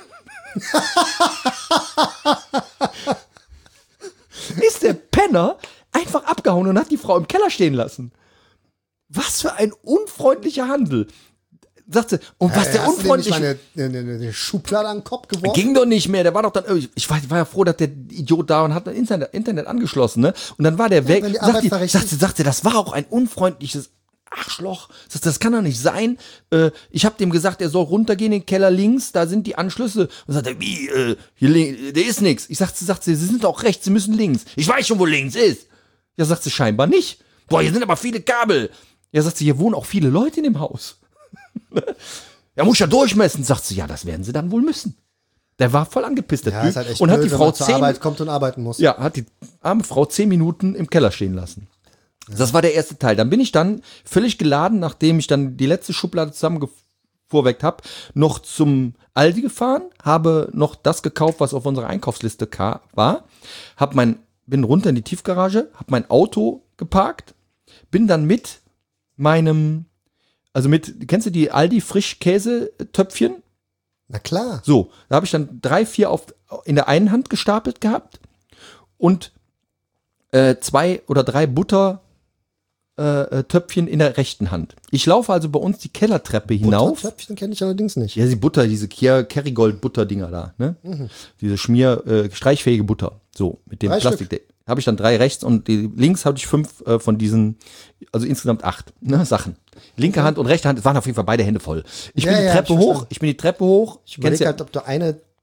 Ist der Penner einfach abgehauen und hat die Frau im Keller stehen lassen. Was für ein unfreundlicher Handel. Sagt sie, und was der Hast du dem nicht unfreundliche... mal eine Schublade an den Kopf geworfen? Ging doch nicht mehr, der war doch dann, ich war ja froh, dass der Idiot da und hat das Internet angeschlossen, ne? Und dann war der weg. wenn die Arbeit verrichtet. Sagt sie, das war auch ein unfreundliches Arschloch. Das kann doch nicht sein. Ich habe dem gesagt, er soll runtergehen in den Keller links, da sind die Anschlüsse. Und sagt er, wie, der ist nix. Ich sagt sie, Sie sind auch rechts, Sie müssen links. Ich weiß schon, wo links ist. Ja, sagt sie, scheinbar nicht. Boah, hier sind aber viele Kabel. Ja, sagt sie, hier wohnen auch viele Leute in dem Haus. Er muss ja durchmessen, sagt sie, ja, das werden sie dann wohl müssen. Der war voll angepisst, der Ja, Typ. ist halt echt und blöd, hat die wenn Frau man zur 10 Arbeit kommt und arbeiten muss. ja, hat die arme Frau 10 Minuten im Keller stehen lassen. Das war der erste Teil. Dann bin ich dann völlig geladen, nachdem ich dann die letzte Schublade zusammengevorweckt habe, noch zum Aldi gefahren, habe noch das gekauft, was auf unserer Einkaufsliste war, bin runter in die Tiefgarage, habe mein Auto geparkt, bin dann mit meinem, kennst du die Aldi Frischkäse-Töpfchen? Na klar. So, da habe ich dann 3, 4 in der einen Hand gestapelt gehabt und 2 oder 3 Buttertöpfchen in der rechten Hand. Ich laufe also bei uns die Kellertreppe hinauf. Buttertöpfchen kenne ich allerdings nicht. Ja, diese Kerrygold-Butter-Dinger da, ne? Diese streichfähige Butter. So, mit dem 3 Plastik. Habe ich dann 3 rechts und links hatte ich 5 von diesen, also insgesamt 8 Sachen. Linke Hand und rechte Hand, es waren auf jeden Fall beide Hände voll. Ich bin die Treppe hoch. Ich überlege halt, ob du eine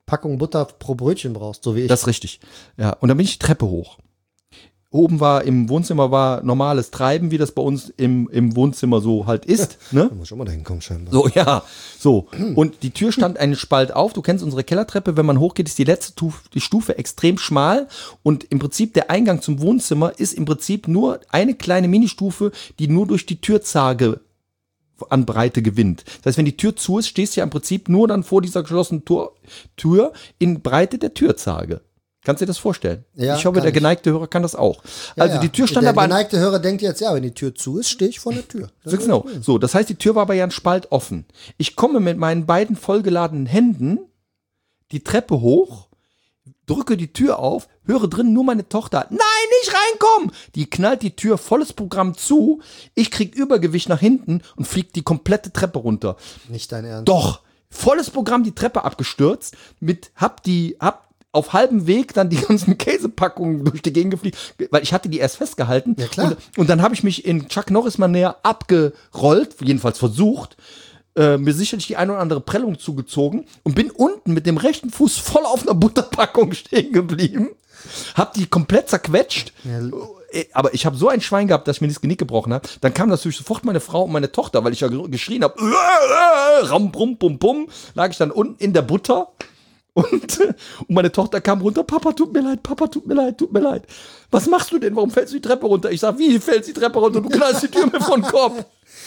Packung Butter pro Brötchen brauchst, so wie ich. Das ist richtig. Ja, und dann bin ich die Treppe hoch. Oben im Wohnzimmer war normales Treiben, wie das bei uns im Wohnzimmer so halt ist. Ne? Da muss schon mal dahin kommen, scheinbar. So, ja, so. Und die Tür stand einen Spalt auf. Du kennst unsere Kellertreppe. Wenn man hochgeht, ist die letzte die Stufe extrem schmal. Und im Prinzip der Eingang zum Wohnzimmer ist im Prinzip nur eine kleine Ministufe, die nur durch die Türzarge an Breite gewinnt. Das heißt, wenn die Tür zu ist, stehst du ja im Prinzip nur dann vor dieser geschlossenen Tür in Breite der Türzarge. Kannst du dir das vorstellen? Ja, ich hoffe, der geneigte Hörer kann das auch. Ja, also die Tür stand der aber... Der geneigte Hörer denkt jetzt, ja, wenn die Tür zu ist, stehe ich vor der Tür. So, genau. So, das heißt, die Tür war aber ja ein Spalt offen. Ich komme mit meinen beiden vollgeladenen Händen die Treppe hoch, drücke die Tür auf, höre drin nur meine Tochter. Nein, nicht reinkommen! Die knallt die Tür, volles Programm zu. Ich krieg Übergewicht nach hinten und fliegt die komplette Treppe runter. Nicht dein Ernst. Doch, volles Programm die Treppe abgestürzt, hab auf halbem Weg dann die ganzen Käsepackungen durch die Gegend gefliegt, weil ich hatte die erst festgehalten. Ja, klar. Und dann habe ich mich in Chuck Norris-Manier abgerollt, jedenfalls versucht, mir sicherlich die eine oder andere Prellung zugezogen und bin unten mit dem rechten Fuß voll auf einer Butterpackung stehen geblieben. Hab die komplett zerquetscht. Ja. Aber ich habe so ein Schwein gehabt, dass ich mir das Genick gebrochen habe. Dann kam natürlich sofort meine Frau und meine Tochter, weil ich ja geschrien habe. Ram, bum, bum, bum. Lag ich dann unten in der Butter. Und meine Tochter kam runter, Papa, tut mir leid, tut mir leid. Was machst du denn? Warum fällst du die Treppe runter? Ich sag, wie fällst du die Treppe runter? Du knallst die Tür mir vor den Kopf.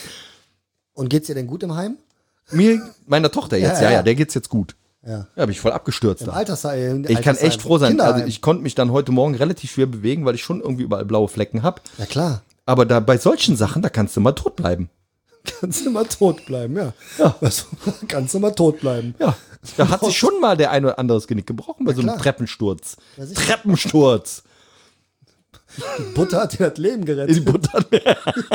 Und geht's dir denn gut im Heim? Meiner Tochter jetzt, ja, der geht's jetzt gut. Ja. Ja, bin ich voll abgestürzt. Ich kann echt froh sein. Also ich konnte mich dann heute Morgen relativ schwer bewegen, weil ich schon irgendwie überall blaue Flecken habe. Ja, klar. Aber da bei solchen Sachen, da kannst du mal tot bleiben. Kannst du mal tot bleiben, ja. Kannst du mal tot bleiben. Ja. Da hat sich schon mal der ein oder andere das Genick gebrochen bei so einem Treppensturz. Ja, Treppensturz. Die Butter hat dir das Leben gerettet. Die Butter hat mir.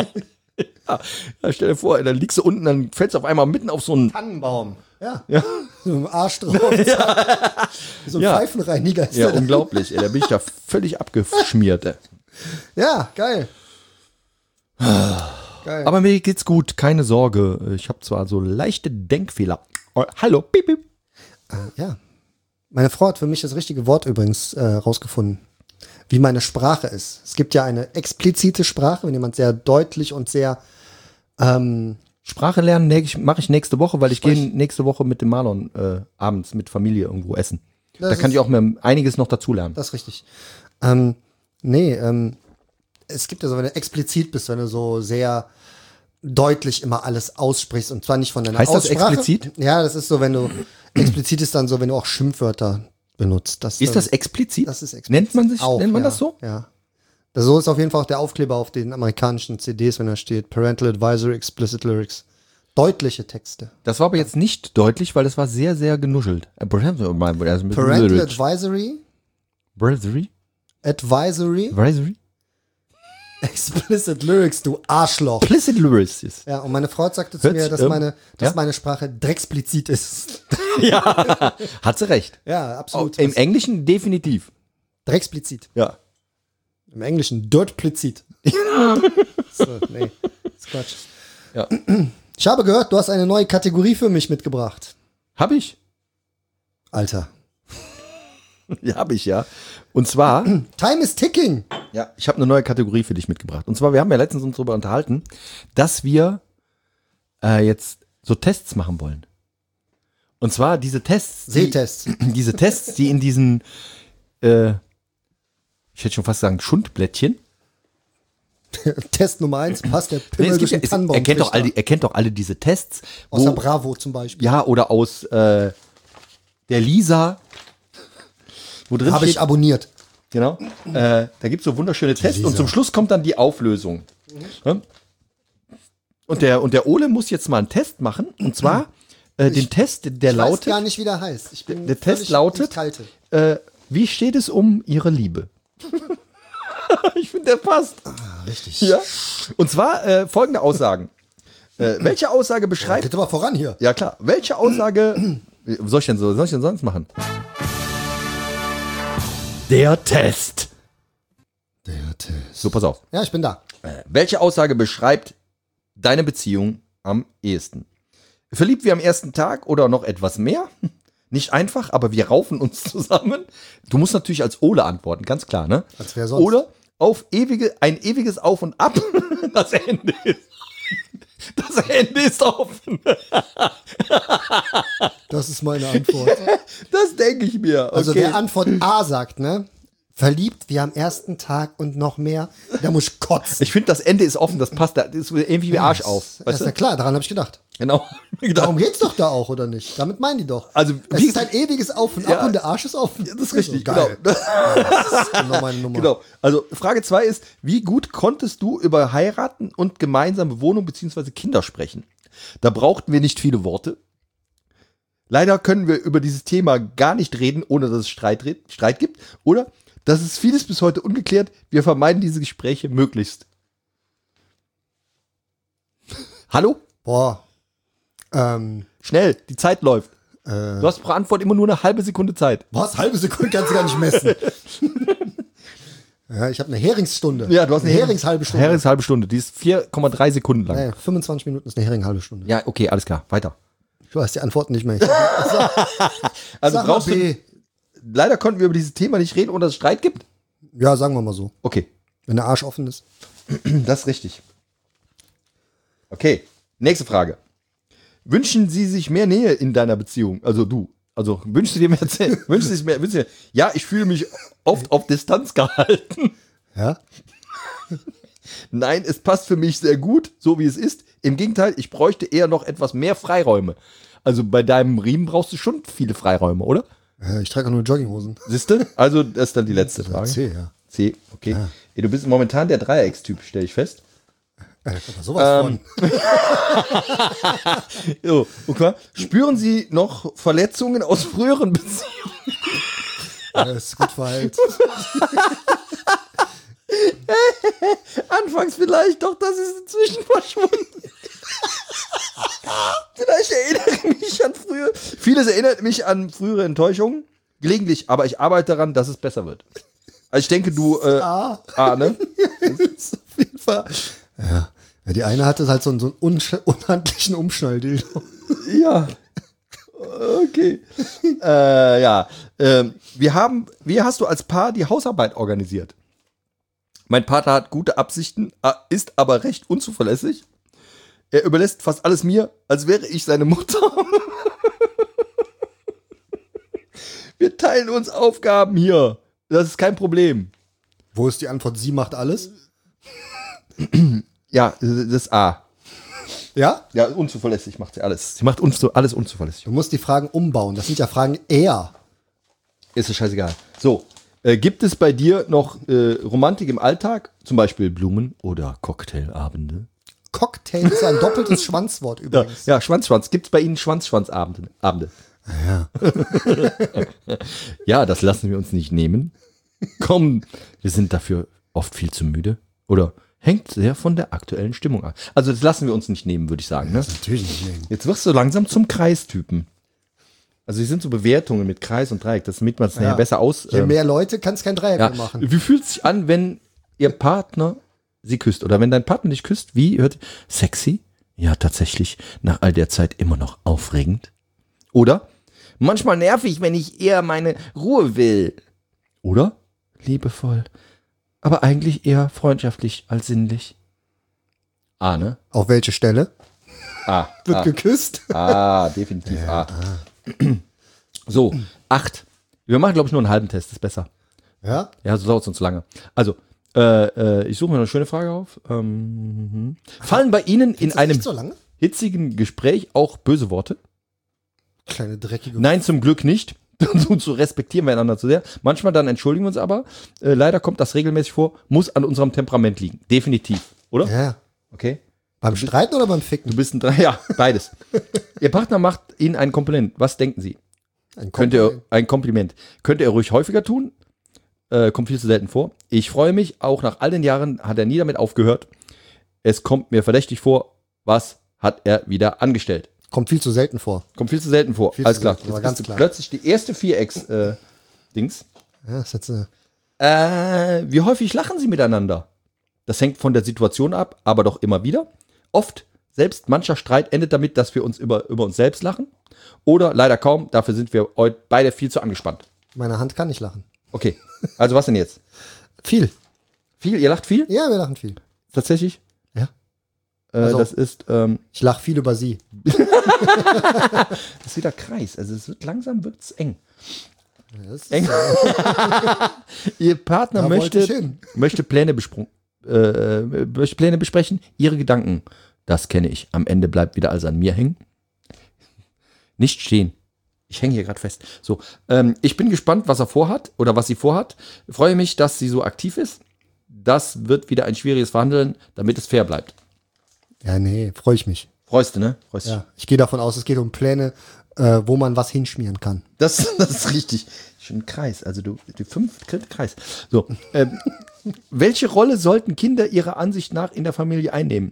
Ja, stell dir vor, dann liegst du unten, dann fällst du auf einmal mitten auf so einen Tannenbaum. Ja. So einem Arsch drauf. Ja. So ein Pfeifenreiniger ist ja, unglaublich. Da bin ich da völlig abgeschmiert. Ja, geil. Geil. Aber mir geht's gut, keine Sorge. Ich habe zwar so leichte Denkfehler. Oh, hallo, piep, piep. Ja. Meine Frau hat für mich das richtige Wort übrigens rausgefunden. Wie meine Sprache ist. Es gibt ja eine explizite Sprache, wenn jemand sehr deutlich und sehr Sprache lernen mache ich nächste Woche, weil ich gehe nächste Woche mit dem Marlon abends mit Familie irgendwo essen. Da kann ich auch mir einiges noch dazu lernen. Das ist richtig. Es gibt ja so, wenn du explizit bist, wenn du so sehr deutlich immer alles aussprichst und zwar nicht von deiner Aussprache. Heißt das explizit? Ja, das ist so, wenn du explizit ist dann so, wenn du auch Schimpfwörter benutzt. Ist das explizit? Das ist explizit. Nennt man das so? Ja. So ist auf jeden Fall auch der Aufkleber auf den amerikanischen CDs, wenn da steht Parental Advisory, Explicit Lyrics. Deutliche Texte. Das war aber jetzt nicht deutlich, weil das war sehr, sehr genuschelt. Parental Advisory. Advisory. Explicit Lyrics, du Arschloch. Explicit Lyrics. Ja, und meine Frau sagte zu mir, dass meine Sprache drecksplizit ist. Ja, hat sie recht. Ja, absolut. Im Englischen definitiv. Drecksplizit. Ja. Im Englischen dirtplizit. So, nee, das ist Quatsch. Ja. Ich habe gehört, du hast eine neue Kategorie für mich mitgebracht. Hab ich? Alter. Ja, hab ich, ja. Und zwar... Time is ticking. Ja, ich habe eine neue Kategorie für dich mitgebracht. Und zwar, wir haben ja letztens uns darüber unterhalten, dass wir jetzt so Tests machen wollen. Und zwar diese Tests... Sehtests. Diese Tests, die in diesen... ich hätte schon fast sagen, Schundblättchen. Test Nummer 1, passt der Pimmel durch den Tannenbaum. Er kennt doch alle diese Tests. Aus der Bravo zum Beispiel. Ja, oder aus der Lisa. Wo drin Habe ich abonniert. Genau. Da gibt es so wunderschöne Tests und zum Schluss kommt dann die Auflösung. Ja? Und der Ole muss jetzt mal einen Test machen. Und zwar den Test, der lautet... Ich weiß gar nicht, wie der heißt. Der Test lautet, wie steht es um ihre Liebe? Ich finde, der passt. Richtig. Ja. Und zwar folgende Aussagen. Welche Aussage beschreibt... Geht aber voran hier. Ja, klar. Welche Aussage... soll ich denn sonst machen? Der Test. Der Test. So, pass auf. Ja, ich bin da. Welche Aussage beschreibt deine Beziehung am ehesten? Verliebt wie am ersten Tag oder noch etwas mehr? Nicht einfach, aber wir raufen uns zusammen. Du musst natürlich als Ole antworten, ganz klar, ne? Als wer sonst? Oder auf ein ewiges Auf und Ab. Das Ende ist offen. Das ist meine Antwort. Das denke ich mir. Okay. Also wer Antwort A sagt, ne? Verliebt wie am ersten Tag und noch mehr, da muss ich kotzen. Ich finde, das Ende ist offen, das passt, das ist irgendwie wie Arsch auf. Das ist ja klar, daran habe ich gedacht. Genau. Darum geht's doch da auch, oder nicht? Damit meinen die doch. Also, es ist ein ewiges Auf und Ab Ja. und der Arsch ist offen. Das ist richtig, geil. genau. Das ist genau meine Nummer. Genau. Also Frage 2 ist, wie gut konntest du über Heiraten und gemeinsame Wohnung bzw. Kinder sprechen? Da brauchten wir nicht viele Worte. Leider können wir über dieses Thema gar nicht reden, ohne dass es Streit gibt. Oder? Das ist vieles bis heute ungeklärt. Wir vermeiden diese Gespräche möglichst. Hallo? Boah. Schnell, die Zeit läuft. Du hast pro Antwort immer nur eine halbe Sekunde Zeit. Was? Halbe Sekunde kannst du gar nicht messen. Ja, ich habe eine Heringsstunde. Ja, du hast eine Heringshalbe Stunde. Heringshalbe Stunde. Die ist 4,3 Sekunden lang. Nee, 25 Minuten ist eine Heringhalbe Stunde. Ja, okay, alles klar. Weiter. Ich weiß die Antworten nicht mehr. Also Sag mal brauchst du. B. Leider konnten wir über dieses Thema nicht reden, ohne dass es Streit gibt. Ja, sagen wir mal so. Okay, Wenn der Arsch offen ist. das ist richtig. Okay, nächste Frage. Wünschen Sie sich mehr Nähe in deiner Beziehung? Also du. Also wünschst du dir mehr? Wünschst du dir mehr? Ja, ich fühle mich oft auf Distanz gehalten. Ja? Nein, es passt für mich sehr gut, so wie es ist. Im Gegenteil, ich bräuchte eher noch etwas mehr Freiräume. Also bei deinem Riemen brauchst du schon viele Freiräume, oder? Ich trage auch nur Jogginghosen. Siehst du? Also das ist dann die letzte Frage. C, ja. C, okay. Ja. Ja, du bist momentan der Dreieckstyp, stelle ich fest. Aber sowas von. So, okay. Spüren Sie noch Verletzungen aus früheren Beziehungen? Das ist gut verheilt. Anfangs vielleicht, doch das ist inzwischen verschwunden. Vielleicht erinnere ich mich an früher. Vieles erinnert mich an frühere Enttäuschungen. Gelegentlich, aber ich arbeite daran, dass es besser wird. Also ich denke, du A, ne? auf jeden Fall. Ja. Ja, die eine hatte halt so einen unhandlichen Umschnalldildo. Ja. Okay. Ja. Wie hast du als Paar die Hausarbeit organisiert? Mein Partner hat gute Absichten, ist aber recht unzuverlässig. Er überlässt fast alles mir, als wäre ich seine Mutter. Wir teilen uns Aufgaben hier. Das ist kein Problem. Wo ist die Antwort? Sie macht alles? Ja, das ist A. Ja? Ja, unzuverlässig macht sie alles. Sie macht alles unzuverlässig. Du musst die Fragen umbauen. Das sind ja Fragen eher. Ist es scheißegal. So, gibt es bei dir noch Romantik im Alltag? Zum Beispiel Blumen- oder Cocktailabende? Cocktail ist ein doppeltes Schwanzwort übrigens. Ja, Schwanzschwanz. Gibt es bei Ihnen Schwanzschwanzabende? Ja. Ja, das lassen wir uns nicht nehmen. Komm, wir sind dafür oft viel zu müde. Oder hängt sehr von der aktuellen Stimmung ab. Also das lassen wir uns nicht nehmen, würde ich sagen. Ne? Natürlich nicht nehmen. Jetzt wirst du langsam zum Kreistypen. Also hier sind so Bewertungen mit Kreis und Dreieck, damit man es nachher besser aus... Je mehr Leute, kannst kein Dreieck ja. mehr machen. Wie fühlt es sich an, wenn Ihr Partner Sie küsst? Oder wenn dein Partner dich küsst, wie hört sexy? Ja, tatsächlich nach all der Zeit immer noch aufregend. Oder manchmal nervig, wenn ich eher meine Ruhe will. Oder liebevoll, aber eigentlich eher freundschaftlich als sinnlich. A, ne? Auf welche Stelle? A. Wird geküsst? A, definitiv A. So, 8. Wir machen, glaube ich, nur einen halben Test, ist besser. Ja? Ja, so dauert es uns zu lange. Also, ich suche mir eine schöne Frage auf. Fallen bei Ihnen in das einem nicht so lange? hitzigen Gespräch auch böse Worte? Kleine dreckige. Nein, zum Glück nicht. So respektieren wir einander zu sehr. Manchmal dann entschuldigen wir uns aber. Leider kommt das regelmäßig vor. Muss an unserem Temperament liegen. Definitiv. Oder? Ja. Okay. Beim Streiten oder beim Ficken? Du bist ja, beides. Ihr Partner macht Ihnen ein Kompliment. Was denken Sie? Ein Ein Kompliment. Könnte er ruhig häufiger tun? Kommt viel zu selten vor. Ich freue mich. Auch nach all den Jahren hat er nie damit aufgehört. Es kommt mir verdächtig vor. Was hat er wieder angestellt? Kommt viel zu selten vor. Kommt viel zu selten vor. Viel Alles zu klar. selten, aber Jetzt ganz bist du klar. plötzlich die erste Vierecks-Dings. Ja, das ist jetzt Wie häufig lachen Sie miteinander? Das hängt von der Situation ab, aber doch immer wieder. Oft selbst mancher Streit endet damit, dass wir uns über uns selbst lachen. Oder leider kaum, dafür sind wir heute beide viel zu angespannt. Meine Hand kann nicht lachen. Okay, also was denn jetzt? Viel. Viel? Ihr lacht viel? Ja, wir lachen viel. Tatsächlich? Ja. Also, das ist ich lache viel über sie. das ist wieder Kreis. Also es wird langsam wird's eng. Das Eng. Ihr Partner Da wollte ich hin. möchte Pläne besprechen. Ihre Gedanken, das kenne ich. Am Ende bleibt wieder alles an mir hängen. Nicht stehen. Ich hänge hier gerade fest. So, ich bin gespannt, was er vorhat oder was sie vorhat. Freue mich, dass sie so aktiv ist. Das wird wieder ein schwieriges Verhandeln, damit es fair bleibt. Ja, nee, freue ich mich. Freust du, ne? Freust Ja, ich gehe davon aus, es geht um Pläne, wo man was hinschmieren kann. Das ist richtig. Schon ein Kreis. Also die 5 Kreis. So. Welche Rolle sollten Kinder ihrer Ansicht nach in der Familie einnehmen?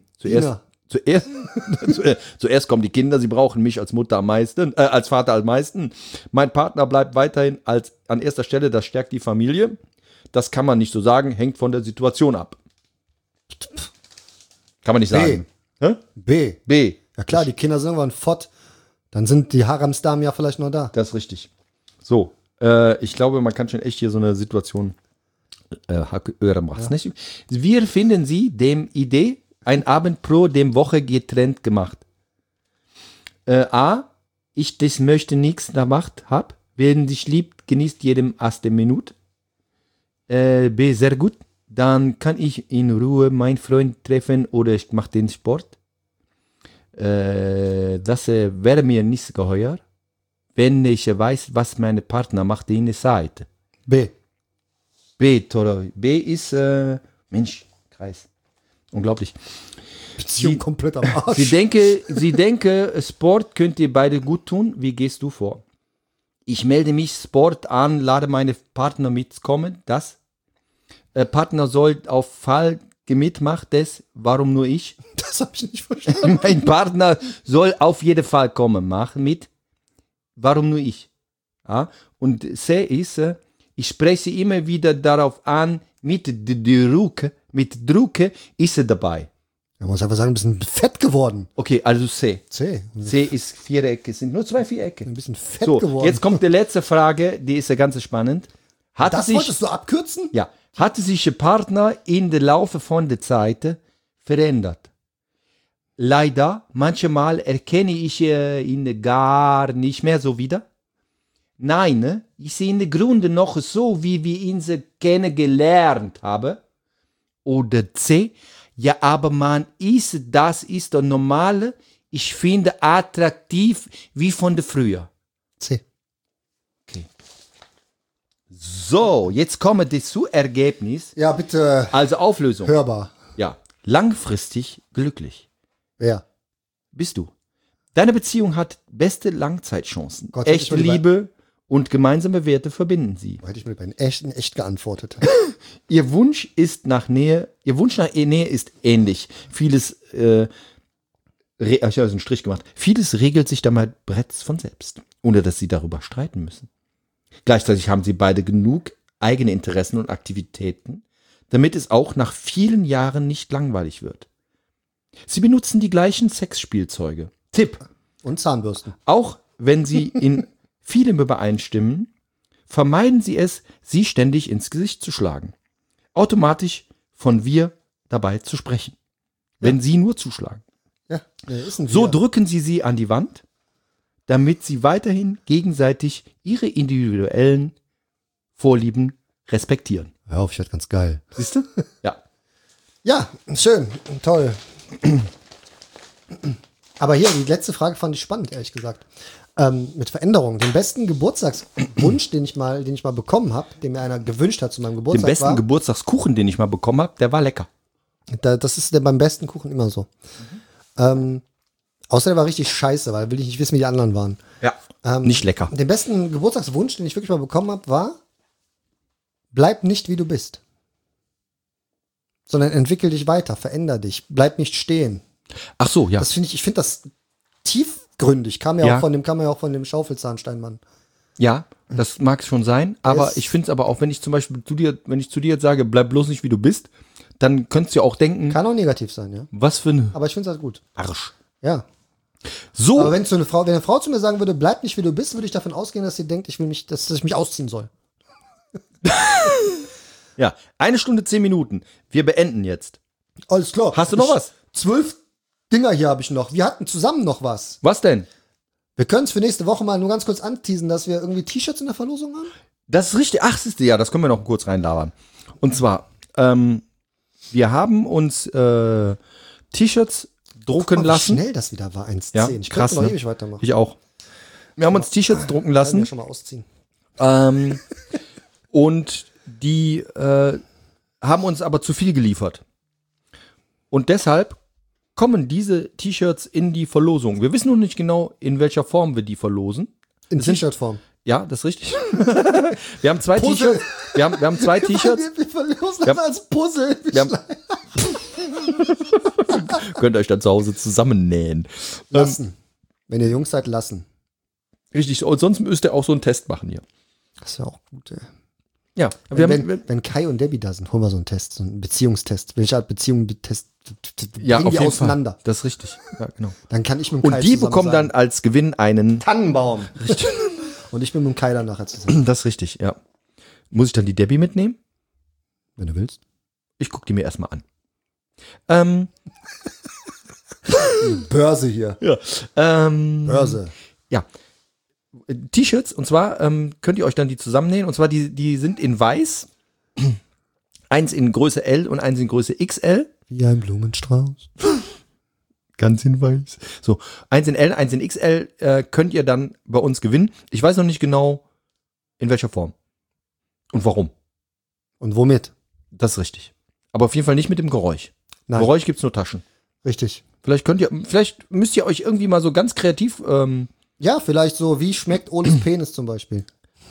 Zuerst kommen die Kinder, sie brauchen mich als Mutter am meisten, als Vater am meisten. Mein Partner bleibt weiterhin an erster Stelle, das stärkt die Familie. Das kann man nicht so sagen, hängt von der Situation ab. Kann man nicht sagen. Hä? B. Ja klar, die Kinder sind irgendwann fort. Dann sind die Haramsdamen ja vielleicht noch da. Das ist richtig. So, ich glaube, man kann schon echt hier so eine Situation machen. Ja. Wir finden Sie dem Idee, ein Abend pro dem Woche getrennt gemacht. A, ich das möchte nichts gemacht hab, wenn dich liebt, genießt jedem erste Minute. B, sehr gut. Dann kann ich in Ruhe meinen Freund treffen oder ich mache den Sport. Das wäre mir nicht geheuer, wenn ich weiß, was meine Partner macht in der Zeit. B. Toro. B ist, Mensch, Kreis. Unglaublich. Beziehung komplett am Arsch. Sie denke, Sport könnt ihr beide gut tun. Wie gehst du vor? Ich melde mich Sport an, lade meine Partner mitkommen. Das Partner soll auf Fall mitmachen. Das, warum nur ich? Das habe ich nicht verstanden. Mein Partner soll auf jeden Fall kommen, machen mit. Warum nur ich? Ja? Und C ist, ich spreche immer wieder darauf an, mit Druck ist er dabei. Man muss einfach sagen, ein bisschen fett geworden. Okay, also C. C ist Vierecke, es sind nur 2 Vierecke. Ein bisschen fett So, geworden. jetzt kommt die letzte Frage, die ist ja ganz spannend. Wolltest du abkürzen? Ja. Hatte sich Ihr Partner in der Laufe von der Zeit verändert? Leider, manchmal erkenne ich ihn gar nicht mehr so wieder. Nein, ich sehe ihn im Grunde noch so, wie wir ihn kennengelernt haben. Oder C, ja, aber das ist doch normal. Ich finde attraktiv wie von der früher. C. Okay. So, jetzt kommen wir zu Ergebnis. Ja, bitte. Also Auflösung. Hörbar. Ja, langfristig glücklich. Wer? Bist du. Deine Beziehung hat beste Langzeitchancen. Gott, hätte ich Echte mal Liebe und gemeinsame Werte verbinden sie. Hätte ich mir bei den echt geantwortet. Ihr Wunsch nach Nähe ist ähnlich. Vieles, ich habe einen Strich gemacht. Vieles regelt sich damit bereits von selbst, ohne dass sie darüber streiten müssen. Gleichzeitig haben sie beide genug eigene Interessen und Aktivitäten, damit es auch nach vielen Jahren nicht langweilig wird. Sie benutzen die gleichen Sexspielzeuge. Tipp. Und Zahnbürsten. Auch wenn sie in vielem übereinstimmen, vermeiden sie es, sie ständig ins Gesicht zu schlagen. Automatisch von wir dabei zu sprechen. Wenn sie nur zuschlagen. Ja, ist ein So Wir. drücken sie an die Wand, damit sie weiterhin gegenseitig ihre individuellen Vorlieben respektieren. Hör auf, ich werde ganz geil. Siehst du? Ja. Ja, schön, toll. Aber hier, die letzte Frage fand ich spannend, ehrlich gesagt. Mit Veränderungen. Den besten Geburtstagswunsch, den ich mal bekommen habe, den mir einer gewünscht hat zu meinem Den Geburtstag, besten Geburtstagskuchen, den ich mal bekommen habe, der war lecker. das ist beim besten Kuchen immer so. Außer der war richtig scheiße, weil will ich nicht wissen, wie die anderen waren. Ja. Nicht lecker. Den besten Geburtstagswunsch, den ich wirklich mal bekommen habe, war: Bleib nicht, wie du bist. Sondern entwickel dich weiter, veränder dich, bleib nicht stehen. Ach so, ja. Das finde ich finde das tiefgründig. Kam ja auch von dem Schaufelzahnsteinmann. Ja, das mag schon sein, aber Es- ich finde es aber auch, wenn ich zum Beispiel zu dir jetzt sage, bleib bloß nicht wie du bist, dann könntest du ja auch denken, Kann auch negativ sein, ja. was für ein Aber ich finde es halt gut. Arsch. Ja. So, Aber wenn eine Frau zu mir sagen würde, bleib nicht wie du bist, würde ich davon ausgehen, dass sie denkt, dass ich mich ausziehen soll. ja, 1 Stunde 10 Minuten. Wir beenden jetzt. Alles klar. Hast du noch was? 12 Dinger hier habe ich noch. Wir hatten zusammen noch was. Was denn? Wir können es für nächste Woche mal nur ganz kurz anteasen, dass wir irgendwie T-Shirts in der Verlosung haben. Das ist richtig. Ach, siehste, ja, das können wir noch kurz reinlabern. Und zwar, wir haben uns T-Shirts drucken Wie lassen. schnell das wieder war, 1,10. Ja, Ich krass, könnte noch ne? ewig weitermachen. Ich auch. Wir haben uns T-Shirts drucken Kann lassen. ich schon mal ausziehen. Und die haben uns aber zu viel geliefert. Und deshalb kommen diese T-Shirts in die Verlosung. Wir wissen noch nicht genau, in welcher Form wir die verlosen. In Das sind- T-Shirt-Form. Ja, das ist richtig. Wir haben 2 Puzzle. T-Shirts. Wir haben 2 T-Shirts. Wir verlosen Ja. das als Puzzle. Wir haben, könnt ihr euch dann zu Hause zusammennähen. Lassen. Wenn ihr Jungs seid, lassen. Richtig. Und sonst müsst ihr auch so einen Test machen hier. Das ist ja auch gut, ey. Ja. Wir haben, Wenn Kai und Debbie da sind, holen wir so einen Test, so einen Beziehungstest. Welche Art Beziehung ja, bringen auf die jeden auseinander? Fall. Das ist richtig. Ja, genau. Dann kann ich mit dem Kai Und die zusammen bekommen sein. dann als Gewinn einen. Tannenbaum. Richtig. Und ich bin mit dem Kai dann nachher zusammen. Das ist richtig, ja. Muss ich dann die Debbie mitnehmen? Wenn du willst. Ich gucke die mir erstmal an. Börse hier. Ja. Börse. Ja. T-Shirts, und zwar könnt ihr euch dann die zusammennähen. Und zwar, die sind in weiß. Eins in Größe L und eins in Größe XL. Wie ein Blumenstrauß. Ganz in weiß. So, eins in L, eins in XL könnt ihr dann bei uns gewinnen. Ich weiß noch nicht genau, in welcher Form. Und warum. Und womit? Das ist richtig. Aber auf jeden Fall nicht mit dem Geräusch. Nein. Geräusch gibt's nur Taschen. Richtig. Vielleicht müsst ihr euch irgendwie mal so ganz kreativ, Ja, vielleicht so, wie schmeckt Oles Penis zum Beispiel?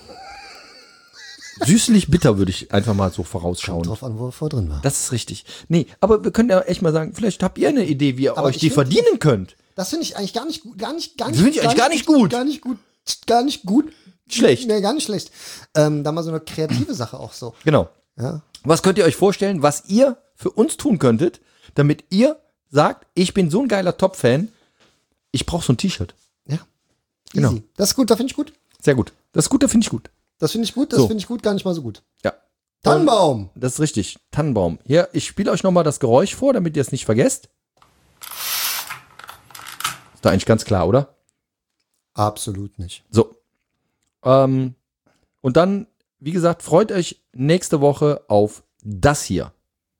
süßlich bitter würde ich einfach mal so Kommt vorausschauen. drauf an, wo er vor drin war. Das ist richtig. Nee, aber wir können ja echt mal sagen, vielleicht habt ihr eine Idee, wie ihr Aber euch ich die find- verdienen könnt. Das finde ich eigentlich gar nicht gut. Gar nicht, Das finde ich eigentlich gar nicht gut. Gar nicht gut. Gar nicht gut. Schlecht. Nee, gar nicht schlecht. Da mal so eine kreative Sache auch so. Genau. Ja. Was könnt ihr euch vorstellen, was ihr für uns tun könntet, damit ihr sagt, ich bin so ein geiler Top-Fan, ich brauche so ein T-Shirt. Ja. Genau. Easy. Das ist gut, da finde ich gut. Sehr gut. Das ist gut, da finde ich gut. Das finde ich gut, das So. finde ich gut, gar nicht mal so gut. Ja. Tannenbaum. Das ist richtig. Tannenbaum. Hier, ich spiele euch nochmal das Geräusch vor, damit ihr es nicht vergesst. Ist da eigentlich ganz klar, oder? Absolut nicht. So. Und dann, wie gesagt, freut euch nächste Woche auf das hier.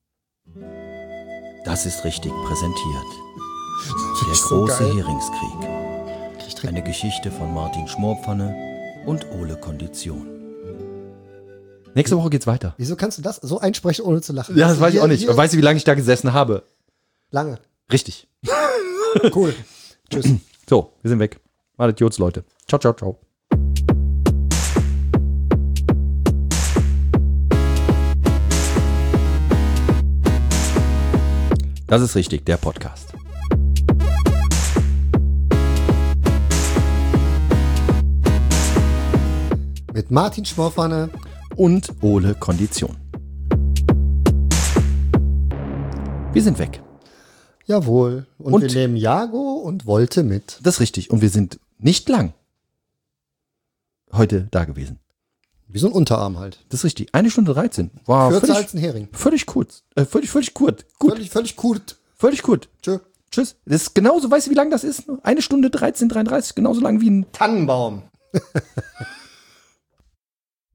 Das ist richtig präsentiert. Der so große geil. Heringskrieg. Eine Geschichte von Martin Schmorpfanne und Ole Kondition. Nächste Woche geht's weiter. Wieso kannst du das so einsprechen, ohne zu lachen? Ja, das weiß ich auch nicht. Hier, Weißt du, wie lange ich da gesessen habe? lange. Richtig. Cool. Tschüss. So, wir sind weg. Wartet Jods, Leute. Ciao, ciao, ciao. Das ist richtig, der Podcast. Mit Martin Schmorpfanne. Und Ole Kondition. Wir sind weg. Jawohl. Und, Und- wir nehmen Jago und Wolte mit. Das ist richtig. Und wir sind nicht lang heute da gewesen. Wie so ein Unterarm halt. Das ist richtig. 1 Stunde 13. War Kürzer als völlig, ein Hering. völlig kurz. Völlig kurz. Gut. Völlig gut. Völlig gut. Tschö. Tschüss. Das ist genauso, weißt du, wie lang das ist? 1 Stunde 13, 33. Genauso lang wie ein Tannenbaum.